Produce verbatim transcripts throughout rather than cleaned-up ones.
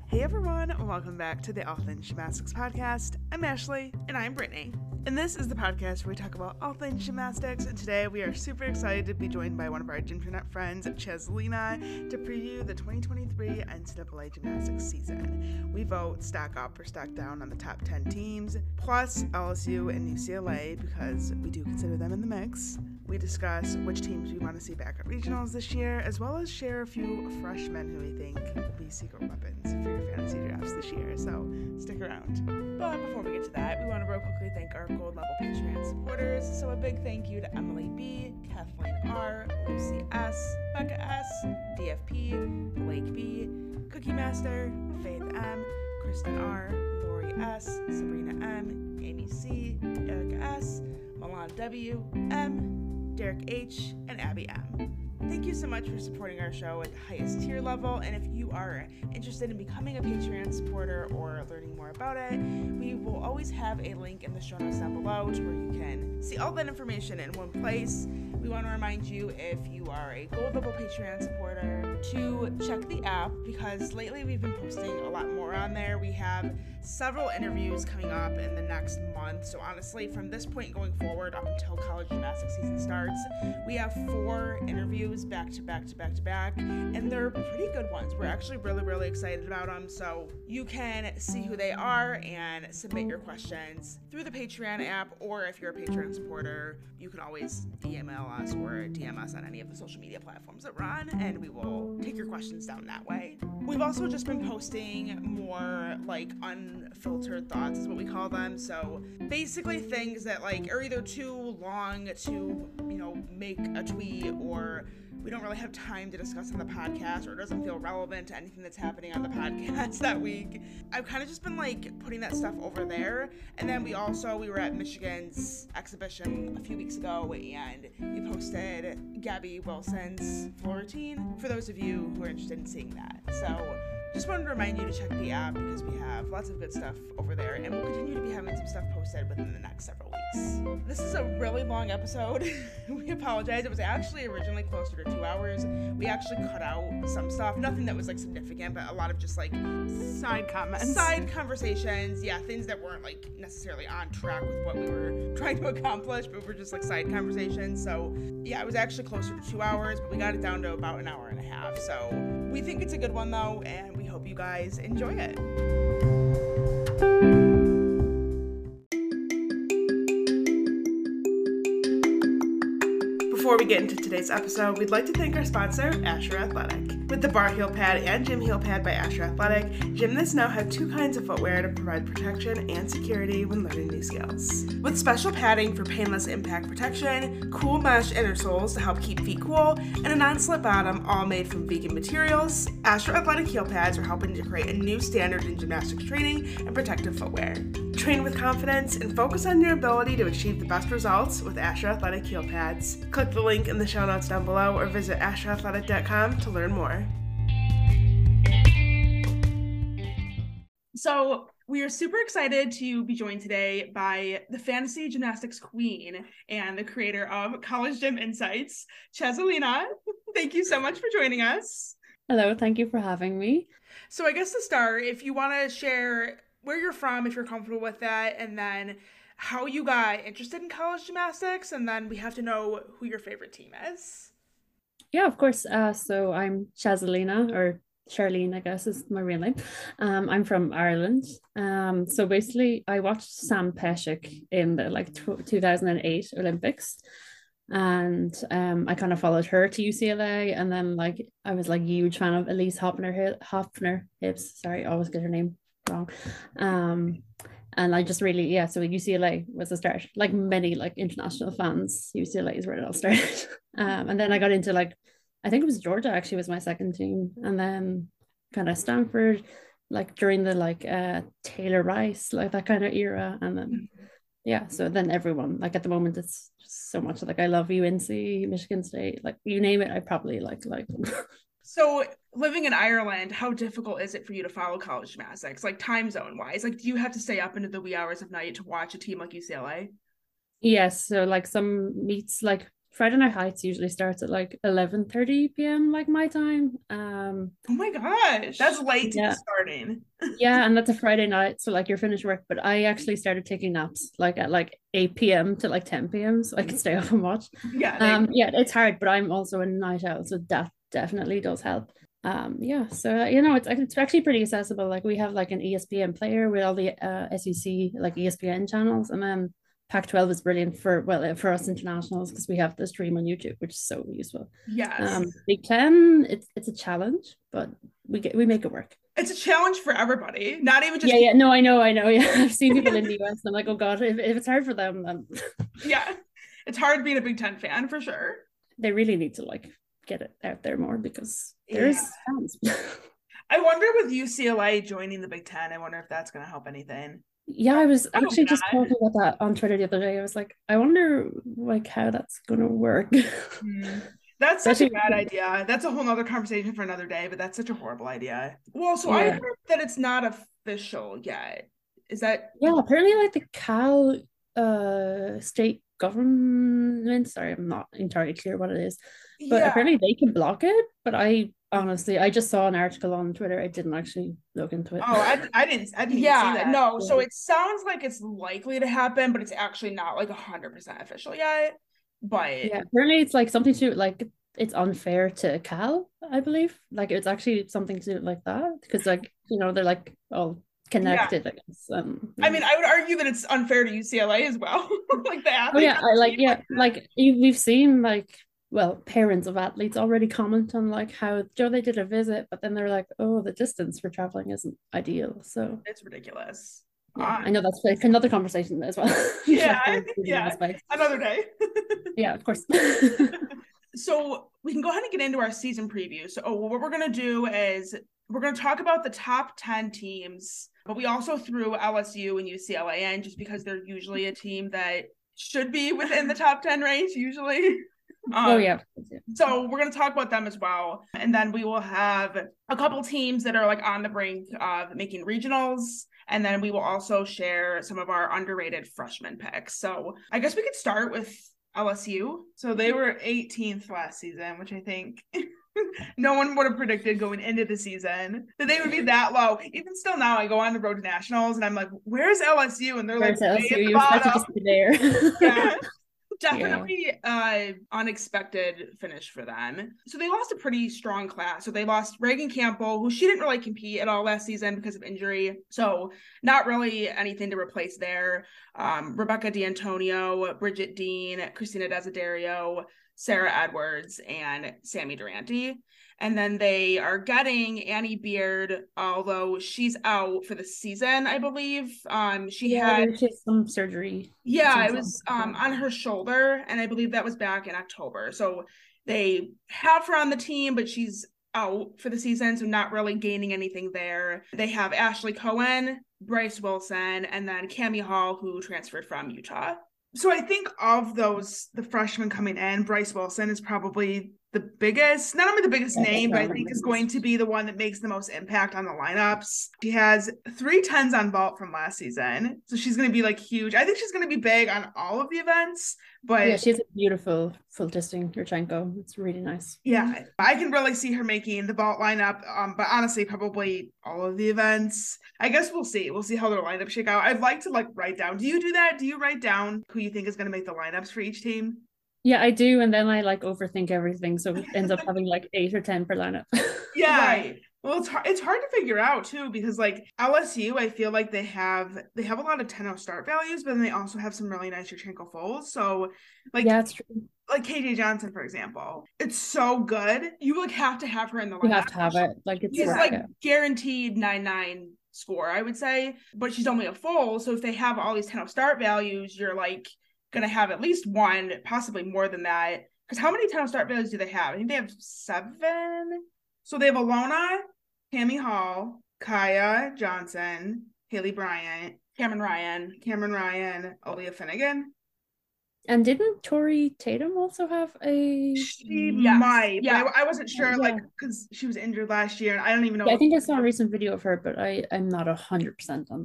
Hey everyone, welcome back to the All Things Gymnastics Podcast. I'm Ashley. And I'm Brittany. And this is the podcast where we talk about all things gymnastics, and today we are super excited to be joined by one of our Gymternet friends, Cheselina, to preview the twenty twenty-three N C double A gymnastics season. We vote stack up or stack down on the top ten teams, plus L S U and U C L A, because we do consider them in the mix. We discuss which teams we want to see back at regionals this year, as well as share a few freshmen who we think will be secret weapons for your fantasy drafts this year, so stick around. But before we get to that, we want to real quickly thank our gold level Patreon supporters. So a big thank you to Emily B, Kathleen R, Lucy S, Becca S, D F P, Blake B, Cookie Master, Faith M, Kristen R, Lori S, Sabrina M, Amy C, Erica S, Milan W, M, Derek H, and Abby M. Thank you so much for supporting our show at the highest tier level, and if you are interested in becoming a Patreon supporter or learning more about it, we will always have a link in the show notes down below to where you can see all that information in one place. We want to remind you, if you are a gold level Patreon supporter, to check the app, because lately we've been posting a lot more on there. We have several interviews coming up in the next month, so honestly, from this point going forward up until college gymnastics season starts, we have four interviews back to back to back to back, and they're pretty good ones. We're actually really, really excited about them, so you can see who they are and submit your questions through the Patreon app, or if you're a Patreon supporter, you can always email us or D M us on any of the social media platforms that we're on, and we will take your questions down that way. We've also just been posting more like unfiltered thoughts is what we call them, so basically things that like are either too long to, you know, make a tweet, or we don't really have time to discuss on the podcast, or it doesn't feel relevant to anything that's happening on the podcast that week. I've kind of just been like putting that stuff over there. And then we also, we were at Michigan's exhibition a few weeks ago, and we posted Gabby Wilson's floor routine for those of you who are interested in seeing that. So just wanted to remind you to check the app, because we have lots of good stuff over there, and we'll continue to be having some stuff posted within the next several weeks. This is a really long episode. We apologize. It was actually originally closer to two hours. We actually cut out some stuff, nothing that was like significant, but a lot of just like Side comments. Side conversations, yeah, things that weren't like necessarily on track with what we were trying to accomplish, but were just like side conversations. So yeah, it was actually closer to two hours, but we got it down to about an hour and a half. So we think it's a good one though, and we hope you guys enjoy it. Before we get into today's episode, we'd like to thank our sponsor, Asher Athletic. With the bar heel pad and gym heel pad by Asher Athletic, gymnasts now have two kinds of footwear to provide protection and security when learning new skills. With special padding for painless impact protection, cool mesh inner soles to help keep feet cool, and a non-slip bottom, all made from vegan materials, Asher Athletic heel pads are helping to create a new standard in gymnastics training and protective footwear. Train with confidence and focus on your ability to achieve the best results with Asher Athletic heel pads. Click the link in the show notes down below, or visit asher athletic dot com to learn more. So we are super excited to be joined today by the fantasy gymnastics queen and the creator of College Gym Insights, Cheselina. Thank you so much for joining us. Hello, thank you for having me. So I guess to start, if you want to share where you're from, if you're comfortable with that, and then how you got interested in college gymnastics, and then we have to know who your favorite team is. Yeah, of course. Uh, so I'm Cheselina, or Charlene, I guess is my real name. Um, I'm from Ireland. Um, so basically, I watched Sam Pesek in the like two thousand eight Olympics, and um, I kind of followed her to U C L A, and then like I was like a huge fan of Elise Hopner Hopner Hibbs. Sorry, I always get her name wrong. Um, and I just really yeah. So U C L A was the start. Like many like international fans, U C L A is where it all started. um, and then I got into like. I think it was Georgia actually was my second team, and then kind of Stanford, like during the like uh Taylor Rice, like that kind of era, and then mm-hmm. yeah, so then everyone like at the moment it's just so much like I love U N C, Michigan State, like you name it, I probably like like. So living in Ireland, how difficult is it for you to follow college gymnastics, like time zone wise? Like, do you have to stay up into the wee hours of night to watch a team like U C L A? Yes, so like some meets like Friday Night Heights usually starts at like eleven thirty p m like my time. Um, Oh my gosh, that's late to be yeah, starting. yeah, and that's a Friday night, so like you're finished work. But I actually started taking naps like at like eight p m to like ten p m so I can stay up and watch. Yeah, they, Um, yeah, it's hard, but I'm also a night owl, so that definitely does help. Um, yeah, so uh, you know, it's it's actually pretty accessible. Like we have like an E S P N player with all the uh, S E C like E S P N channels, and then Pac twelve is brilliant for well uh, for us internationals because we have the stream on YouTube, which is so useful. yes. Um, Big Ten, it's it's a challenge, but we get we make it work. It's a challenge for everybody, not even just Yeah, yeah, no, I know, I know. Yeah, I've seen people in the U S and I'm like, oh God, if, if it's hard for them, then yeah, it's hard being a Big Ten fan for sure. they really need to like get it out there more because there's Yeah. fans. I wonder with U C L A joining the Big Ten, I wonder if that's going to help anything. Yeah, I was I hope actually just not. talking about that on Twitter the other day. I was like, I wonder like how that's gonna work. Hmm. That's such a Especially- bad idea. That's a whole nother conversation for another day, but that's such a horrible idea. Well, so I Yeah. heard that it's not official yet. Is that Yeah, apparently like the Cal uh state government, sorry, I'm not entirely clear what it is, but yeah. apparently they can block it. But I honestly, I just saw an article on Twitter. I didn't actually look into it. Oh, I, I didn't I didn't even see Yeah, that. no. So Yeah. it sounds like it's likely to happen, but it's actually not like a hundred percent official yet. But Yeah, apparently it's like something to like it's unfair to Cal, I believe. Like it's actually something to do like that because like you know they're like all connected. I guess. Um, I mean, I would argue that it's unfair to U C L A as well. Like the oh athletes. yeah, I like yeah, like you- we've seen like well parents of athletes already comment on like how Joe they did a visit, but then they're like, oh, the distance for traveling isn't ideal. So It's ridiculous. yeah, Uh, I know that's like another conversation as well. Yeah, Like, the yeah. aspect. Another day. Yeah, of course. So we can go ahead and get into our season preview. So what we're going to do is we're going to talk about the top ten teams, but we also threw L S U and U C L A in just because they're usually a team that should be within the top ten range usually. Um, Oh yeah. So we're going to talk about them as well. And then we will have a couple teams that are like on the brink of making regionals. And then we will also share some of our underrated freshman picks. So I guess we could start with L S U. So they were eighteenth last season, which I think no one would have predicted going into the season that they would be that low. Even still now, I go on the road to nationals and I'm like, where's L S U? And they're Where's like, L S U? way at the You're supposed to bottom. just be there. Yeah. Definitely uh unexpected finish for them. So they lost a pretty strong class. So they lost Reagan Campbell, who she didn't really compete at all last season because of injury. So not really anything to replace there. Um, Rebecca D'Antonio, Bridget Dean, Christina Desiderio, Sarah Edwards, and Sammy Durante. And then they are getting Annie Beard, although she's out for the season, I believe. Um, she Yeah, had she has some surgery. yeah, it Some- was um on her shoulder, and I believe that was back in October. So they have her on the team, but she's out for the season, so not really gaining anything there. They have Ashley Cohen, Bryce Wilson, and then Cammie Hall, who transferred from Utah. So I think of those, the freshmen coming in, Bryce Wilson is probably the biggest, not only the biggest Yeah, name, but I definitely. think is going to be the one that makes the most impact on the lineups. She has three tens on vault from last season. So she's going to be like huge. I think she's going to be big on all of the events, but Yeah, she has a beautiful full disting Yurchenko. It's really nice. yeah, I can really see her making the vault lineup. Um, but honestly, probably all of the events. I guess we'll see. We'll see how their lineups shake out. I'd like to like write down. Do you do that? Do you write down who you think is going to make the lineups for each team? Yeah, I do, and then I like overthink everything, so it ends up having like eight or ten per lineup. Yeah. Right. Well, it's hard, it's hard to figure out too, because like L S U, I feel like they have they have a lot of ten oh start values, but then they also have some really nice Yurchenko fulls. So like Yeah, it's true. like K J Johnson, for example, it's so good. You like have to have her in the lineup. You have to have it. Like it's She's worth like it. guaranteed nine nine score, I would say, but she's only a full. So if they have all these ten oh start values, you're like gonna have at least one, possibly more than that. Because how many ten oh start values do they have? I think they have seven. So they have Alona, Cammie Hall, Kaya Johnson, Haley Bryant, Cameron Ryan, Cameron Ryan, Aaliyah Finnegan. And didn't Tori Tatum also have a? She Yes. might, Yeah. but I, I wasn't sure, Yeah. like, because she was injured last year, and I don't even know. Yeah, I what- think I saw a recent video of her, but I I'm not a hundred percent on that.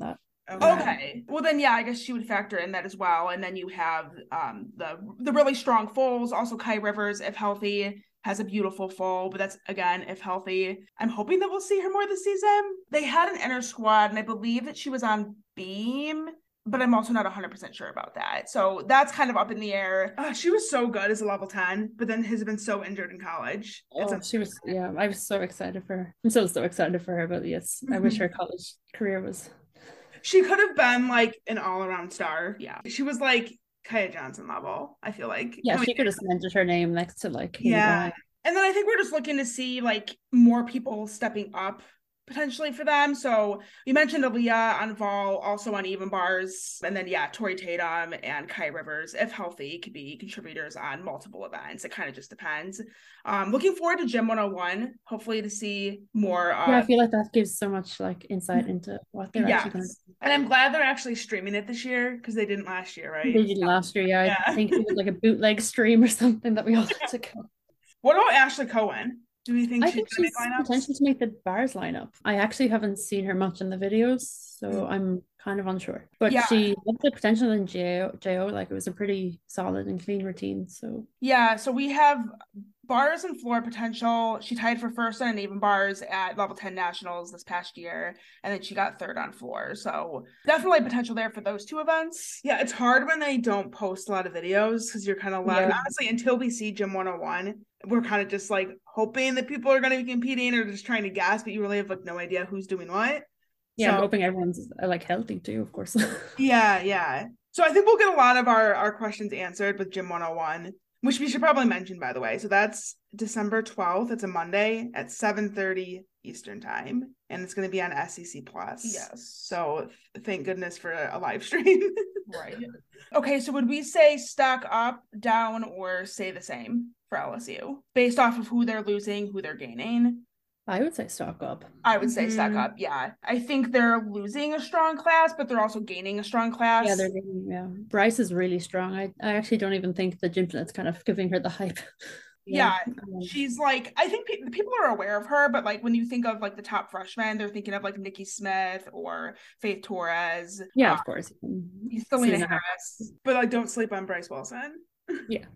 Okay. Okay. Well, then, yeah, I guess she would factor in that as well. And then you have um the the really strong foals. Also, Kai Rivers, if healthy, has a beautiful foal, but that's, again, if healthy. I'm hoping that we'll see her more this season. They had an inner squad, and I believe that she was on Beam, but I'm also not one hundred percent sure about that. So that's kind of up in the air. Uh, she was so good as a level ten, but then has been so injured in college. It's Oh, she was, yeah, I was so excited for her. I'm so, so excited for her, but yes, I wish her college career was. She could have been like an all-around star. Yeah. She was like Kaya Johnson level, I feel like. Yeah, I mean, she could have cemented her name next to like. Yeah. And then I think we're just looking to see like more people stepping up potentially for them. So you mentioned Aaliyah on Vol, also on Even Bars. And then, yeah, Tori Tatum and Kai Rivers, if healthy, could be contributors on multiple events. It kind of just depends. Um, looking forward to Gym one oh one, hopefully to see more. Uh, yeah, I feel like that gives so much like insight into what they're yes. actually going to do. And I'm glad they're actually streaming it this year because they didn't last year, right? They did last year, yeah. yeah. I think it was like a bootleg stream or something that we all had to go. What about Ashley Cohen? Do we think I she's think going she's to make lineups? potential to make the bars lineup. I actually haven't seen her much in the videos, so mm. I'm kind of unsure. But yeah. she had the potential in J O, J O, like it was a pretty solid and clean routine. So yeah, so we have bars and floor potential. She tied for first on Even Bars at level ten nationals this past year, and then she got third on floor. So definitely potential there for those two events. Yeah, it's hard when they don't post a lot of videos because you're kind of left. Yeah. Honestly, until we see Gym one oh one, we're kind of just like hoping that people are going to be competing or just trying to guess, but you really have like no idea who's doing what. Yeah, so, I'm hoping everyone's like healthy too, of course. yeah, yeah. So I think we'll get a lot of our, our questions answered with Gym one oh one, which we should probably mention, by the way. So that's December twelfth. It's a Monday at seven thirty Eastern time, and it's going to be on S E C Plus. Yes. So thank goodness for a, a live stream. Right. Okay, so would we say stock up, down, or stay the same for L S U based off of who they're losing, who they're gaining? I would say stock up. I would say mm-hmm. stock up, yeah. I think they're losing a strong class, but they're also gaining a strong class. Yeah, they're gaining, yeah. Bryce is really strong. I, I actually don't even think the Gymnet's kind of giving her the hype. Yeah, yeah. Um, she's like, I think pe- people are aware of her, but like when you think of like the top freshmen, they're thinking of like Nikki Smith or Faith Torres. Yeah, um, of course. Selena Harris. But like, don't sleep on Bryce Wilson. Yeah.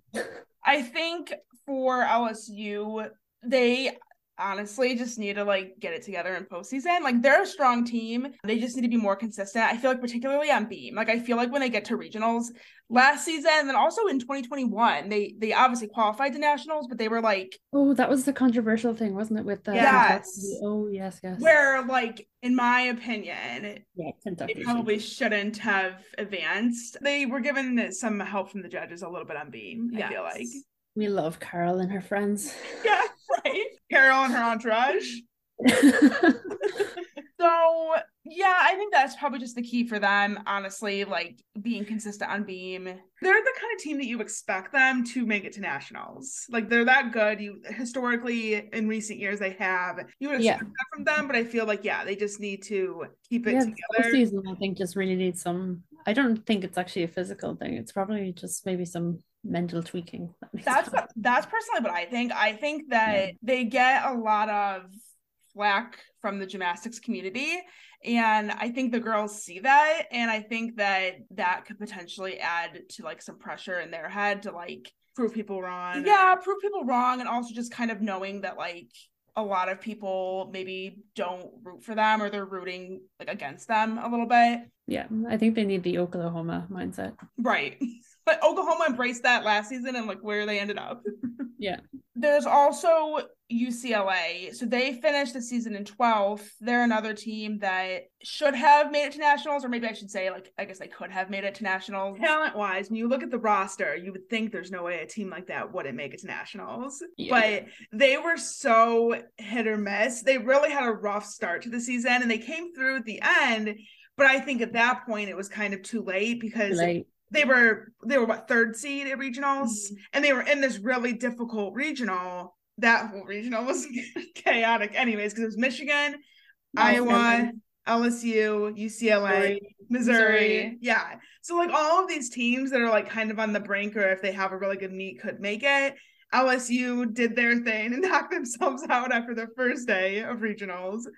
I think for L S U, they honestly just need to like get it together in postseason. Like they're a strong team. They just need to be more consistent. I feel like particularly on Beam. Like I feel like when they get to regionals last season and then also in twenty twenty-one, they they obviously qualified to nationals, but they were like, oh, that was the controversial thing, wasn't it? With the yes. Kentucky? Oh yes, yes. Where like in my opinion, yeah, Kentucky they probably shouldn't have advanced. They were given some help from the judges a little bit on Beam. Yes. I feel like. We love Carol and her friends. Yeah, right. Carol and her entourage. So, yeah, I think that's probably just the key for them, honestly, like being consistent on Beam. They're the kind of team that you expect them to make it to nationals. Like they're that good. You historically in recent years they have. You would expect yeah. that from them, but I feel like yeah, they just need to keep it yeah, together. Season, I think just really needs some. I don't think it's actually a physical thing. It's probably just maybe some mental tweaking. That that's what, that's personally what I think. I think that yeah. they get a lot of flack from the gymnastics community, and I think the girls see that, and I think that that could potentially add to like some pressure in their head to like prove people wrong. Yeah, prove people wrong, and also just kind of knowing that like a lot of people maybe don't root for them or they're rooting like against them a little bit. Yeah, I think they need the Oklahoma mindset. Right. But Oklahoma embraced that last season and like where they ended up. Yeah. There's also U C L A. So they finished the season in twelfth. They're another team that should have made it to nationals, or maybe I should say, like, I guess they could have made it to nationals. Talent-wise, when you look at the roster, you would think there's no way a team like that wouldn't make it to nationals. Yeah. But they were so hit or miss. They really had a rough start to the season, and they came through at the end. But I think at that point, it was kind of too late because late. they were, they were what, third seed at regionals? Mm-hmm. And they were in this really difficult regional. That whole regional was chaotic anyways, because it was Michigan, oh, Iowa, okay. L S U, U C L A, Missouri. Missouri. Yeah. So like all of these teams that are like kind of on the brink, or if they have a really good meet could make it. L S U did their thing and knocked themselves out after the first day of regionals.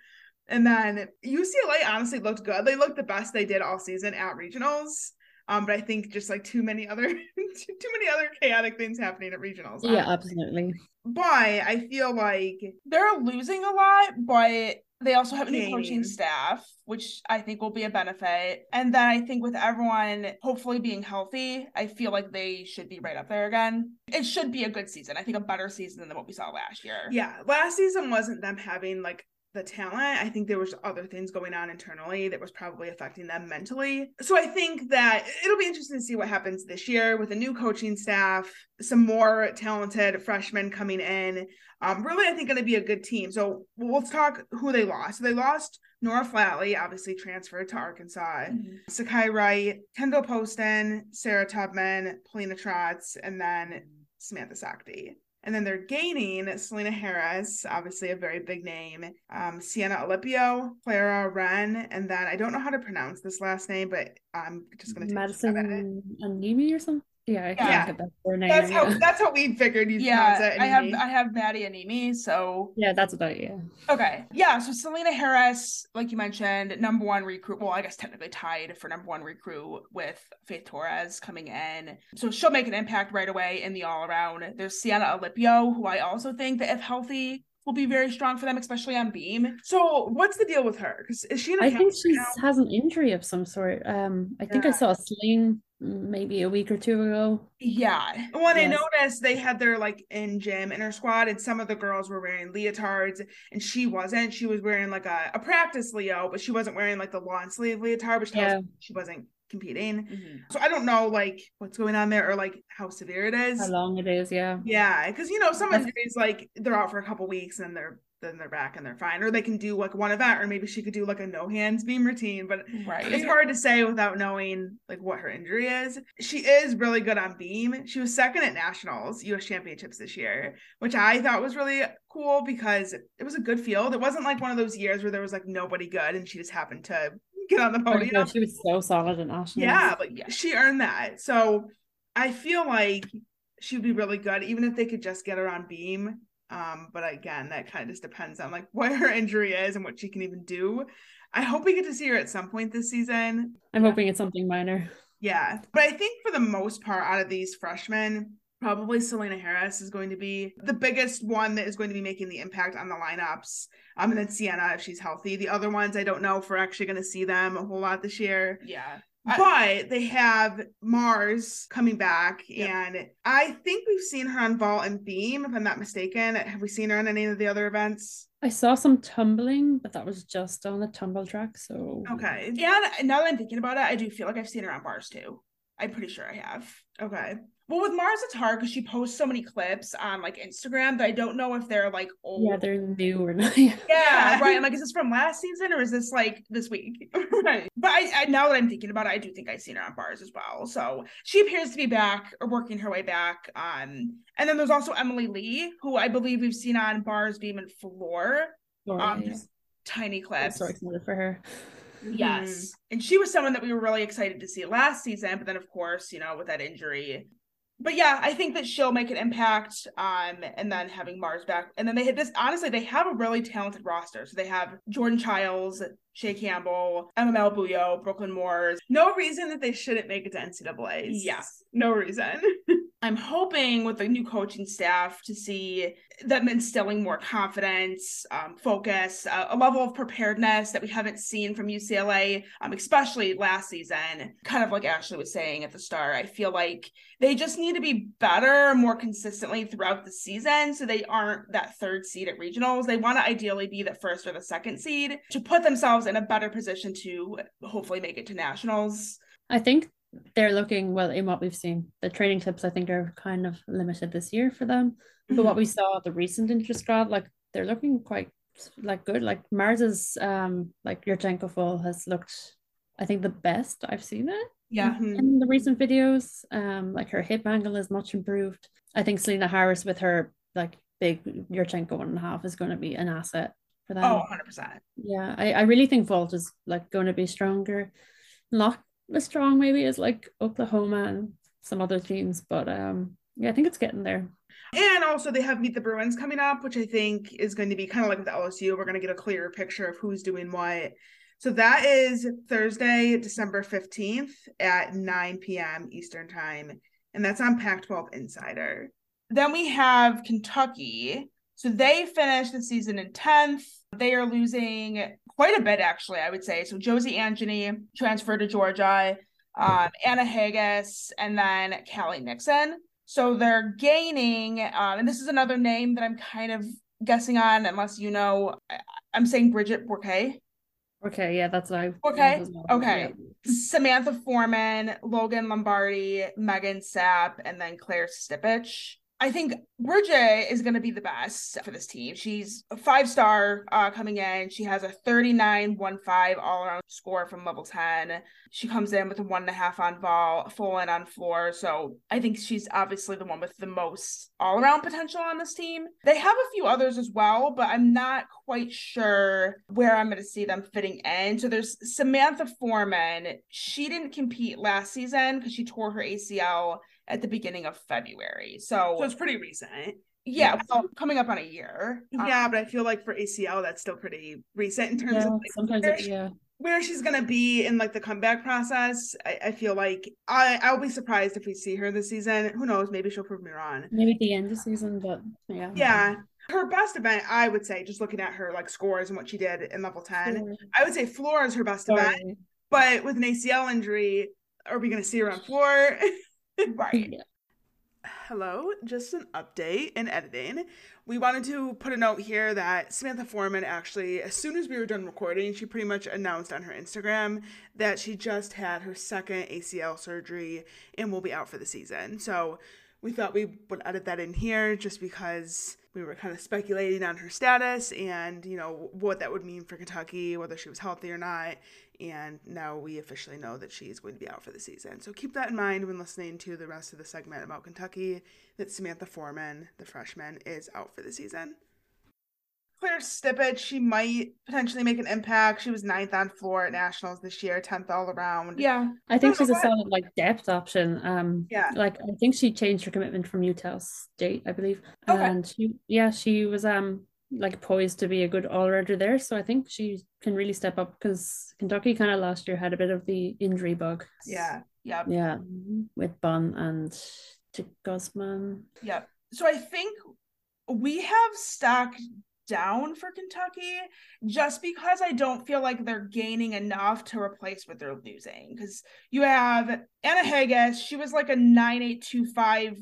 And then U C L A honestly looked good. They looked the best they did all season at regionals. Um, but I think just like too many other too many other chaotic things happening at regionals. Yeah, honestly. absolutely. But I feel like they're losing a lot, but they also have a new Gaining. coaching staff, which I think will be a benefit. And then I think with everyone hopefully being healthy, I feel like they should be right up there again. It should be a good season. I think a better season than what we saw last year. Yeah, last season wasn't them having like the talent. I think there was other things going on internally that was probably affecting them mentally. So I think that it'll be interesting to see what happens this year with a new coaching staff, some more talented freshmen coming in. Um, really, I think going to be a good team. So we'll talk who they lost. So they lost Nora Flatley, obviously transferred to Arkansas, mm-hmm. Sakai Wright, Kendall Poston, Sarah Tubman, Polina Trotz, and then Samantha Sakti. And then they're gaining Selena Harris, obviously a very big name, um, Sienna Alipio, Clara Wren, and then I don't know how to pronounce this last name, but I'm just going to take Madison Anemi or something. Yeah, I yeah. think that's her name. That's how yeah. that's how we figured you'd yeah, pronounce it. I have I have Maddie Anemi, so yeah, that's about it. Yeah. Okay, yeah. So Selena Harris, like you mentioned, number one recruit. Well, I guess technically tied for number one recruit with Faith Torres coming in. So she'll make an impact right away in the all around. There's Sienna Alipio, who I also think that if healthy will be very strong for them, especially on beam. So what's the deal with her? Because is she in a I think she now? has an injury of some sort. Um, I think yeah. I saw a sling maybe a week or two ago. Yeah. When yes. I noticed they had their like in gym inner squad and some of the girls were wearing leotards and she wasn't. She was wearing like a, a practice Leo, but she wasn't wearing like the long sleeve leotard, which tells yeah. me she wasn't competing. Mm-hmm. So I don't know like what's going on there or like how severe it is. How long it is, yeah. Yeah, because you know some injuries like they're out for a couple weeks and they're then they're back and they're fine, or they can do like one event, or maybe she could do like a no hands beam routine, but right. it's hard to say without knowing like what her injury is. She is really good on beam. She was second at nationals U S championships this year, which I thought was really cool because it was a good field. It wasn't like one of those years where there was like nobody good and she just happened to get on the podium. No, she was so solid at nationals. Yeah, but yeah, she earned that. So I feel like she would be really good even if they could just get her on beam. Um, but again, that kind of just depends on like what her injury is and what she can even do. I hope we get to see her at some point this season. I'm hoping it's something minor. Yeah. But I think for the most part out of these freshmen, probably Selena Harris is going to be the biggest one that is going to be making the impact on the lineups. Um, and then Sienna, if she's healthy. The other ones, I don't know if we're actually going to see them a whole lot this year. Yeah. But they have Mars coming back, yep. and I think we've seen her on vault and beam, if I'm not mistaken. Have we seen her on any of the other events? I saw some tumbling, but that was just on the tumble track, so... Okay. Yeah, now that I'm thinking about it, I do feel like I've seen her on bars, too. I'm pretty sure I have. Okay. Well, with Mars, it's hard because she posts so many clips on like Instagram that I don't know if they're like old. Yeah, they're new or not. yeah, right. I'm like, is this from last season or is this like this week? Right. But I, I now that I'm thinking about it, I do think I've seen her on bars as well. So she appears to be back or working her way back. Um, and then there's also Emily Lee, who I believe we've seen on bars, beam, and floor. Oh, um, yeah. just tiny clips. I'm so excited for her. Yes. Mm-hmm. And she was someone that we were really excited to see last season, but then of course, you know, with that injury. But yeah, I think that she'll make an impact. Um, and then having Mars back. And then they had this, honestly, they have a really talented roster. So they have Jordan Childs, Shay Campbell, Emma Malbuyo, Brooklyn Moores. No reason that they shouldn't make it to N C double A's. Yeah. No reason. I'm hoping with the new coaching staff to see them instilling more confidence, um, focus, uh, a level of preparedness that we haven't seen from U C L A, um, especially last season. Kind of like Ashley was saying at the start, I feel like they just need to be better more consistently throughout the season so they aren't that third seed at regionals. They want to ideally be the first or the second seed to put themselves in a better position to hopefully make it to nationals. I think they're looking, well, in what we've seen, the training tips I think are kind of limited this year for them. Mm-hmm. But what we saw at the recent inter-squad, like they're looking quite like good. Like Mars's um like Yurchenko full has looked, I think, the best I've seen it. Yeah. In, in the recent videos. Um like her hip angle is much improved. I think Selena Harris with her like big Yurchenko one and a half is going to be an asset for them. Oh, one hundred percent. Yeah, I, I really think vault is like going to be stronger. Not as strong maybe as like Oklahoma and some other teams, but um Yeah, I think it's getting there. And also they have Meet the Bruins coming up, which I think is going to be kind of like with L S U. We're going to get a clearer picture of who's doing what. So that is Thursday, December fifteenth at nine p.m. Eastern time. And that's on Pac twelve Insider. Then we have Kentucky. So they finished the season in tenth. They are losing quite a bit, actually, I would say. So Josie Angeny transferred to Georgia, um, Anna Haggis, and then Callie Nixon. So they're gaining, um, and this is another name that I'm kind of guessing on, unless you know. I'm saying Bridget Bourquet. Okay, yeah, that's what I. Okay, well. okay. Yeah. Samantha Foreman, Logan Lombardi, Megan Sapp, and then Claire Stipich. I think Bridget is going to be the best for this team. She's a five-star uh, coming in. She has a thirty-nine point one five all-around score from level ten. She comes in with a one and a half on ball, full in on floor. So I think she's obviously the one with the most all-around potential on this team. They have a few others as well, but I'm not quite sure where I'm going to see them fitting in. So there's Samantha Foreman. She didn't compete last season because she tore her A C L at the beginning of February. So, so it's pretty recent. Yeah, yeah. Well, coming up on a year. Yeah, um, but I feel like for A C L, that's still pretty recent in terms yeah, of like, sometimes where, it, yeah. where she's going to be in like the comeback process. I, I feel like I, I'll be surprised if we see her this season. Who knows? Maybe she'll prove me wrong. Maybe at the end of the season, but yeah. Yeah. Her best event, I would say, just looking at her like scores and what she did in level ten, sure. I would say floor is her best Sorry. event. But with an A C L injury, are we going to see her on floor? Right. Yeah. Hello, just an update in editing. We wanted to put a note here that Samantha Foreman actually, as soon as we were done recording, she pretty much announced on her Instagram that she just had her second A C L surgery and will be out for the season. So we thought we would edit that in here just because we were kind of speculating on her status and, you know, what that would mean for Kentucky, whether she was healthy or not. And now we officially know that she's going to be out for the season. So keep that in mind when listening to the rest of the segment about Kentucky, that Samantha Foreman, the freshman, is out for the season. Claire Stipich, she might potentially make an impact. She was ninth on floor at Nationals this year, tenth all around. Yeah. I think I she's a what. solid like depth option. Um yeah. Like I think she changed her commitment from Utah State, I believe. Okay. And she yeah, she was um like poised to be a good all-rounder there. So I think she can really step up because Kentucky kind of last year had a bit of the injury bug. Yeah. Yep. Yeah. With Bunn and Guzman. Yep. So I think we have stock down for Kentucky just because I don't feel like they're gaining enough to replace what they're losing. Because you have Anna Haggis, she was like a nine eight two five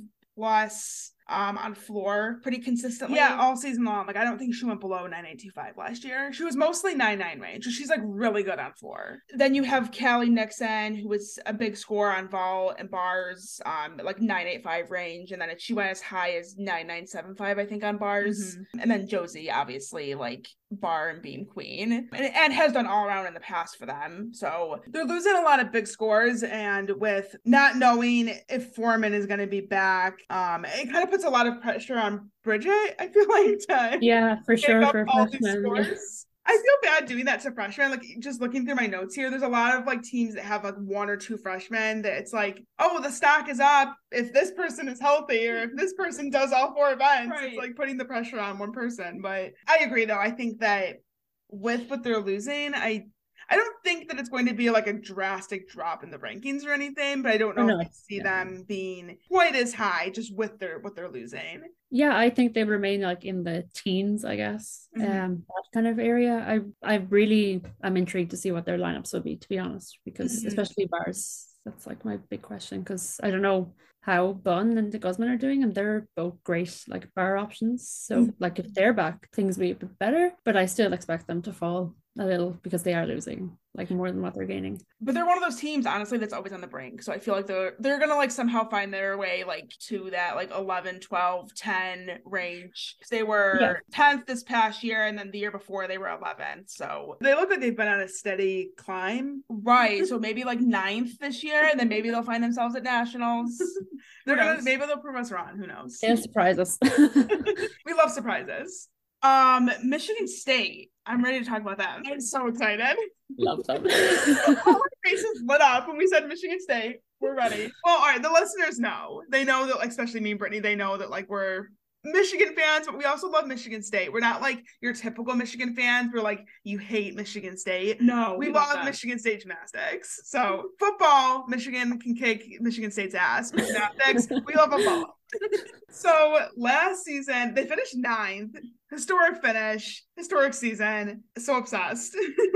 plus um on floor pretty consistently. Yeah, all season long. Like I don't think she went below nine eight two five last year. She was mostly nine nine range. So she's like really good on floor. Then you have Callie Nixon, who was a big scorer on vol and bars, um like nine eight five range, and then she went as high as nine nine seven five, I think, on bars. Mm-hmm. And then Josie, obviously, like bar and beam queen, and, and has done all around in the past for them. So they're losing a lot of big scores, and with not knowing if Foreman is going to be back, um it kind of puts a lot of pressure on Bridget, I feel like, to yeah for sure for freshmen. Yeah. I feel bad doing that to freshmen. Like just looking through my notes here, there's a lot of like teams that have like one or two freshmen that it's like, oh, the stock is up if this person is healthy or if this person does all four events. Right. It's like putting the pressure on one person. But I agree though. I think that with what they're losing, I I don't think that it's going to be like a drastic drop in the rankings or anything, but I don't know no, if I see yeah. them being quite as high just with their what they're losing. Yeah, I think they remain like in the teens, I guess. Mm-hmm. Um, that kind of area. I I really am intrigued to see what their lineups will be, to be honest, because mm-hmm. especially bars, that's like my big question, because I don't know how Bunn and the Guzman are doing, and they're both great like bar options. So mm-hmm. like if they're back, things will be a bit better, but I still expect them to fall a little because they are losing like more than what they're gaining. But they're one of those teams, honestly, that's always on the brink. So I feel like they're they're gonna like somehow find their way like to that like eleven, twelve, ten range. They were yeah. tenth this past year, and then the year before they were eleventh. So they look like they've been on a steady climb. Right. So maybe like ninth this year, and then maybe they'll find themselves at nationals. They're gonna maybe they'll prove us wrong. Who knows? They'll surprise us. We love surprises. Um, Michigan State. I'm ready to talk about that. I'm so excited. Love them. All our faces lit up when we said Michigan State. We're ready. Well, all right, the listeners know. They know that, especially me and Brittany, they know that like we're Michigan fans, but we also love Michigan State. We're not like your typical Michigan fans. We're like, you hate Michigan State. No, we, we love love Michigan State gymnastics. So football, Michigan can kick Michigan State's ass. Gymnastics, we love football. So last season, they finished ninth. Historic finish, historic season. So obsessed.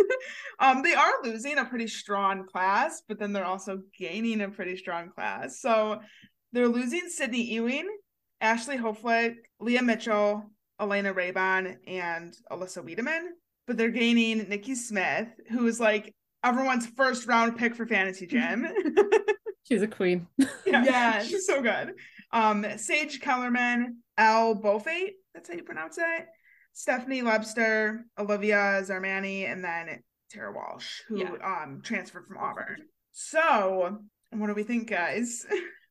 um, they are losing a pretty strong class, but then they're also gaining a pretty strong class. So they're losing Sydney Ewing, Ashley Hoflick, Leah Mitchell, Elena Raybon, and Alyssa Wiedemann. But they're gaining Nikki Smith, who is like everyone's first round pick for Fantasy Gym. She's a queen. Yeah, yeah, she's so good. Um, Sage Kellerman, Elle Beaufait, that's how you pronounce it. Stephanie Lebster, Olivia Zarmani, and then Tara Walsh, who yeah. um transferred from Auburn. So, what do we think, guys?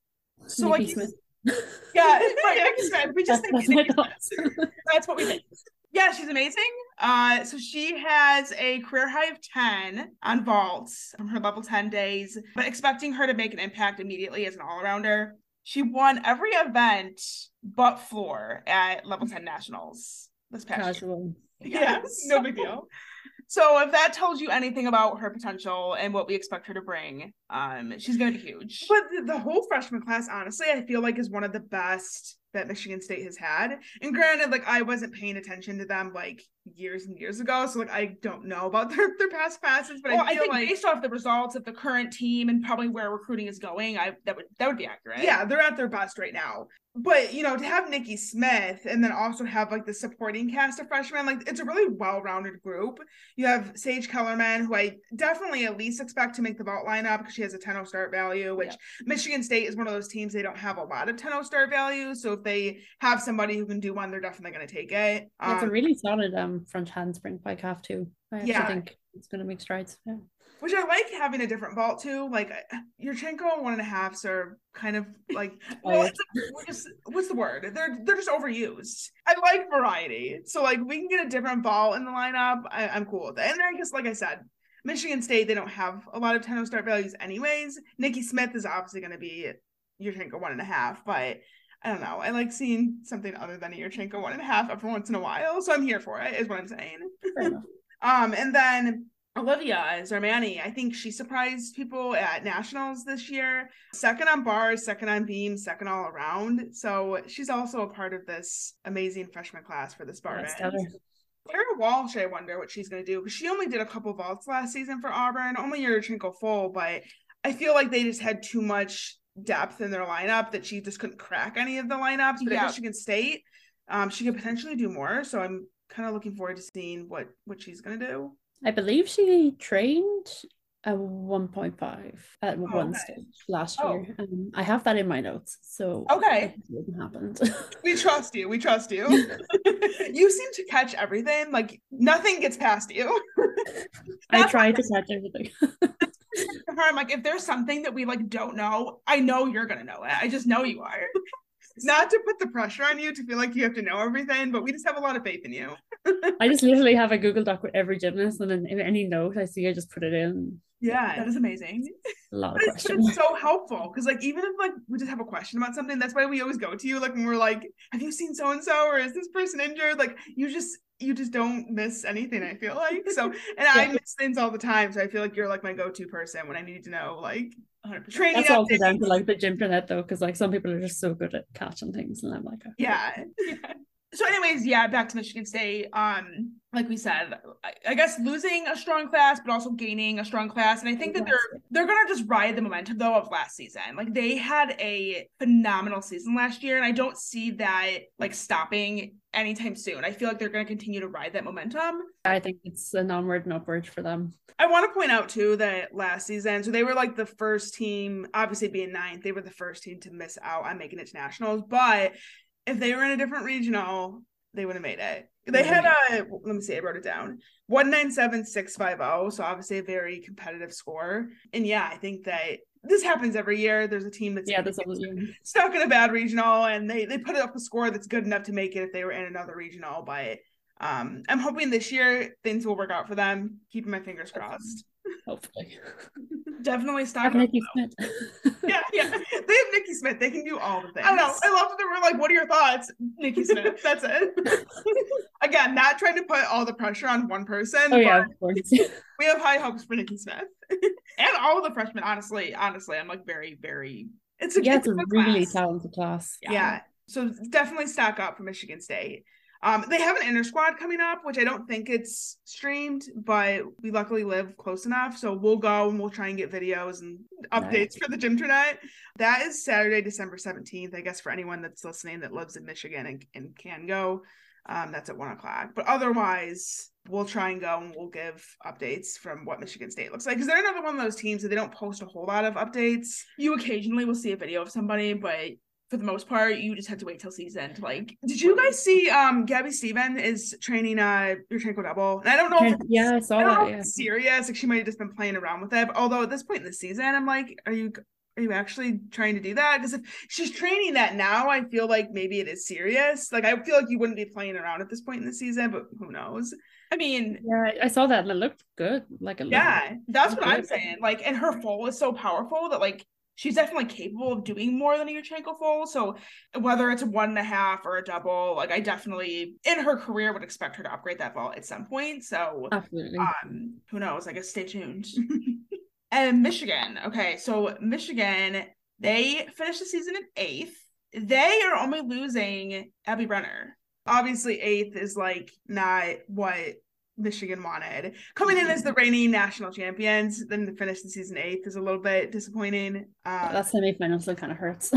So, Nikki like, Smith. Yeah, right, Nikki Smith. We just that's, think that's, Nikki Smith. That's what we think. Yeah, she's amazing. Uh, so she has a career high of ten on vaults from her level ten days, but expecting her to make an impact immediately as an all-arounder. She won every event but floor at level ten nationals this past Casual. year. Yeah, no big deal. So if that tells you anything about her potential and what we expect her to bring, um, she's going to be huge. But the, the whole freshman class, honestly, I feel like is one of the best that Michigan State has had. And granted, like I wasn't paying attention to them like years and years ago, so like I don't know about their, their past classes. But well, I feel I think like based off the results of the current team and probably where recruiting is going, I that would that would be accurate. Yeah, they're at their best right now. But you know, to have Nikki Smith and then also have like the supporting cast of freshmen, like it's a really well-rounded group. You have Sage Kellerman, who I definitely at least expect to make the vault lineup because she has a ten oh start value, which yeah. Michigan State is one of those teams they don't have a lot of ten oh start value. So if they have somebody who can do one, they're definitely going to take it. Um, it's a really solid um front handspring by calf too. I yeah. actually think it's going to make strides. Yeah. Which I like having a different vault too. Like Yurchenko one and a halves are kind of like well, it's like, we're just what's the word? They're they're just overused. I like variety, so like we can get a different vault in the lineup. I, I'm cool with it. And I guess like I said, Michigan State they don't have a lot of ten oh start values anyways. Nikki Smith is obviously going to be Yurchenko one and a half, but I don't know. I like seeing something other than a Yurchenko one and a half every once in a while, so I'm here for it. Is what I'm saying. um, and then. Olivia Zarmani, I think she surprised people at nationals this year. Second on bars, second on beam, second all around. So she's also a part of this amazing freshman class for the Spartans. Tara Walsh, I wonder what she's going to do because she only did a couple vaults last season for Auburn, only Yurchenko full, but I feel like they just had too much depth in their lineup that she just couldn't crack any of the lineups. But yeah. At Michigan State, um, she could potentially do more. So I'm kind of looking forward to seeing what what she's going to do. I believe she trained a one point five at oh, one okay. stage last oh. year. Um, I have that in my notes, so okay, it didn't happen. We trust you. We trust you. You seem to catch everything. Like nothing gets past you. I try to catch everything. I'm like, if there's something that we like don't know, I know you're gonna know it. I just know you are. Not to put the pressure on you to feel like you have to know everything, but we just have a lot of faith in you. I just literally have a Google Doc with every gymnast, and then in any note I see, I just put it in. Yeah, that is amazing. A lot of but questions. It's so helpful because, like, even if like we just have a question about something, that's why we always go to you. Like when we're like, "Have you seen so and so?" or "Is this person injured?" Like you just you just don't miss anything. I feel like so, and yeah. I miss things all the time. So I feel like you're like my go-to person when I need to know like. one hundred percent. Training That's also down to like the Gymternet though, because like some people are just so good at catching things, and I'm like, okay. yeah. yeah. So, anyways, yeah, back to Michigan State. Um, like we said, I, I guess losing a strong class, but also gaining a strong class, and I think that they're they're gonna just ride the momentum though of last season. Like they had a phenomenal season last year, and I don't see that like stopping anytime soon. I feel like they're gonna continue to ride that momentum. I think it's an onward and upward for them. I want to point out too that last season, so they were like the first team, obviously being ninth, they were the first team to miss out on making it to nationals, but if they were in a different regional, they would have made it. They had a, let me see, I wrote it down, one nine seven six five zero, so obviously a very competitive score. And yeah, I think that this happens every year. There's a team that's yeah, that's stuck in a bad regional, and they, they put up a score that's good enough to make it if they were in another regional, but Um, I'm hoping this year things will work out for them. Keeping my fingers crossed. Hopefully. Definitely stock Have up. Nikki Smith. Yeah, yeah. They have Nikki Smith. They can do all the things. I know. I love that they were like, what are your thoughts? Nikki Smith. That's it. Again, not trying to put all the pressure on one person. Oh, yeah, of course. We have high hopes for Nikki Smith. And all of the freshmen, honestly, honestly, I'm like very, very it's a, yeah, it's it's a a really class. talented class. Yeah. yeah. So definitely stack up for Michigan State. Um, they have an inter squad coming up, which I don't think it's streamed, but we luckily live close enough. So we'll go and we'll try and get videos and updates nice. for the gym tonight. That is Saturday, December seventeenth, I guess, for anyone that's listening that lives in Michigan and, and can go. Um, that's at one o'clock. But otherwise, we'll try and go and we'll give updates from what Michigan State looks like. Because they're another one of those teams that they don't post a whole lot of updates. You occasionally will see a video of somebody, but for the most part, you just have to wait till season to like. Did you guys see um Gabby Steven is training uh Yurchenko double? And I don't know if it's, yeah, I saw I don't that. know Yeah. if it's serious. Like she might have just been playing around with it. But although at this point in the season, I'm like, are you are you actually trying to do that? Because if she's training that now, I feel like maybe it is serious. Like I feel like you wouldn't be playing around at this point in the season, but who knows? I mean, yeah, I saw that and it looked good. Like it yeah, looked, that's what good. I'm saying. Like, and her full is so powerful that like. She's definitely capable of doing more than a Yurchenko full. So whether it's a one and a half or a double, like I definitely in her career would expect her to upgrade that vault at some point. So absolutely. Um, who knows? I guess stay tuned. And Michigan. Okay, so Michigan, they finished the season in eighth. They are only losing Abby Brenner. Obviously, eighth is like not what Michigan wanted. Coming in as the reigning national champions, then to finish the season eighth is a little bit disappointing. Um, yeah, that semifinal still kind of hurts.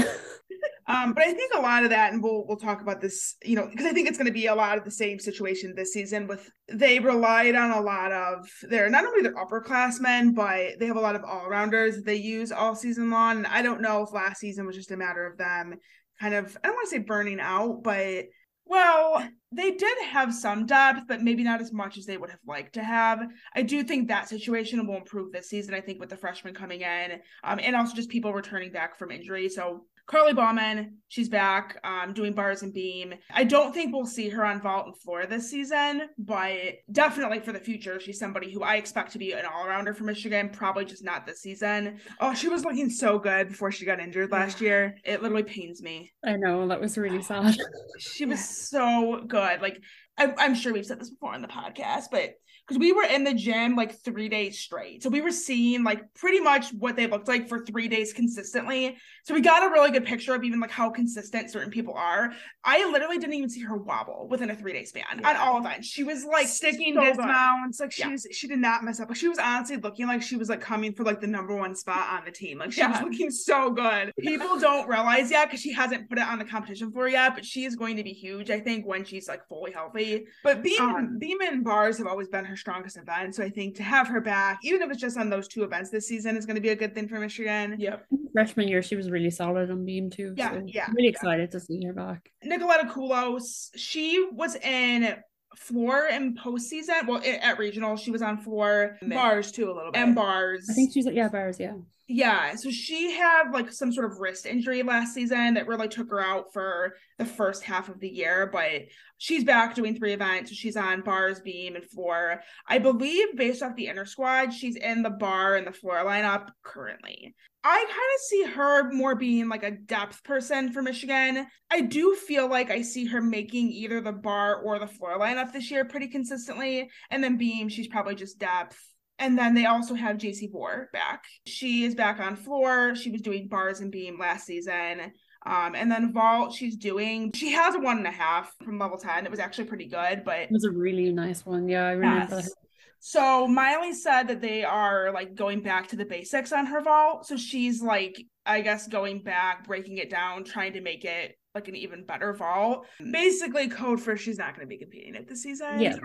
um, but I think a lot of that, and we'll we'll talk about this, you know, because I think it's going to be a lot of the same situation this season. With they relied on a lot of their not only their upperclassmen, but they have a lot of all rounders that they use all season long. And I don't know if last season was just a matter of them kind of I don't want to say burning out, but well, they did have some depth, but maybe not as much as they would have liked to have. I do think that situation will improve this season, I think, with the freshmen coming in, um, and also just people returning back from injury. So Carly Bauman, she's back um, doing bars and beam. I don't think we'll see her on vault and floor this season, but definitely for the future, she's somebody who I expect to be an all-rounder for Michigan, probably just not this season. Oh, she was looking so good before she got injured last year. It literally pains me. I know, that was really sad. She was so good. Like, I, I'm sure we've said this before on the podcast, but because we were in the gym like three days straight. So we were seeing like pretty much what they looked like for three days consistently. So we got a really good picture of even like how consistent certain people are. I literally didn't even see her wobble within a three day span yeah. on all events. She was like sticking so dismounts. Like she yeah. was, she did not mess up. Like she was honestly looking like she was like coming for like the number one spot on the team. Like she yeah. was looking so good. People don't realize yet because she hasn't put it on the competition floor yet, but she is going to be huge, I think, when she's like fully healthy. But beam, um, beam and bars have always been her strongest event. So I think to have her back, even if it's just on those two events this season, is going to be a good thing for Michigan. Yep. Freshman year, she was really solid on beam too. Yeah. So yeah. I'm really yeah. excited to see her back. Nicoletta Koulos, she was in floor in postseason. Well, at regional, she was on floor. Bars too, a little bit. And bars. I think she's like, yeah, bars, yeah. Yeah, so she had like some sort of wrist injury last season that really took her out for the first half of the year, but she's back doing three events. So she's on bars, beam, and floor. I believe based off the inner squad, she's in the bar and the floor lineup currently. I kind of see her more being like a depth person for Michigan. I do feel like I see her making either the bar or the floor lineup this year pretty consistently. And then beam, she's probably just depth. And then they also have J C Bohr back. She is back on floor. She was doing bars and beam last season. Um, and then vault, she's doing, she has a one and a half from level ten. It was actually pretty good, but it was a really nice one. Yeah, I remember. Yes. So Miley said that they are like going back to the basics on her vault. So she's like, I guess going back, breaking it down, trying to make it like an even better vault. Basically code for she's not going to be competing it this season. Yeah.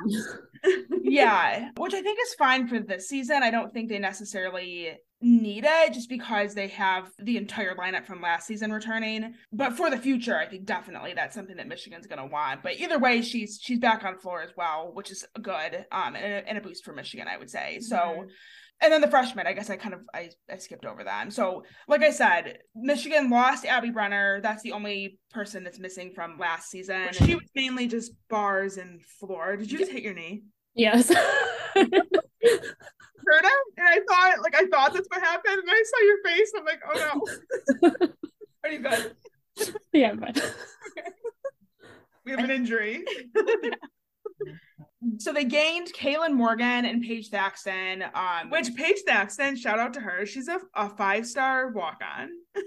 Yeah, which I think is fine for this season. I don't think they necessarily need it just because they have the entire lineup from last season returning. But for the future, I think definitely that's something that Michigan's going to want. But either way, she's she's back on floor as well, which is good um and a, and a boost for Michigan, I would say. Mm-hmm. So And then the freshmen, I guess I kind of, I, I skipped over them. So like I said, Michigan lost Abby Brenner. That's the only person that's missing from last season. But she was mainly just bars and floor. Did you just hit your knee? Yes. Heard it? And I thought, like, I thought that's what happened. And I saw your face. I'm like, oh no. Are you good? Yeah, but we have an injury. So they gained Kaylin Morgan and Paige Thaxton. Um, Which Paige Thaxton, shout out to her. She's a, a five-star walk-on.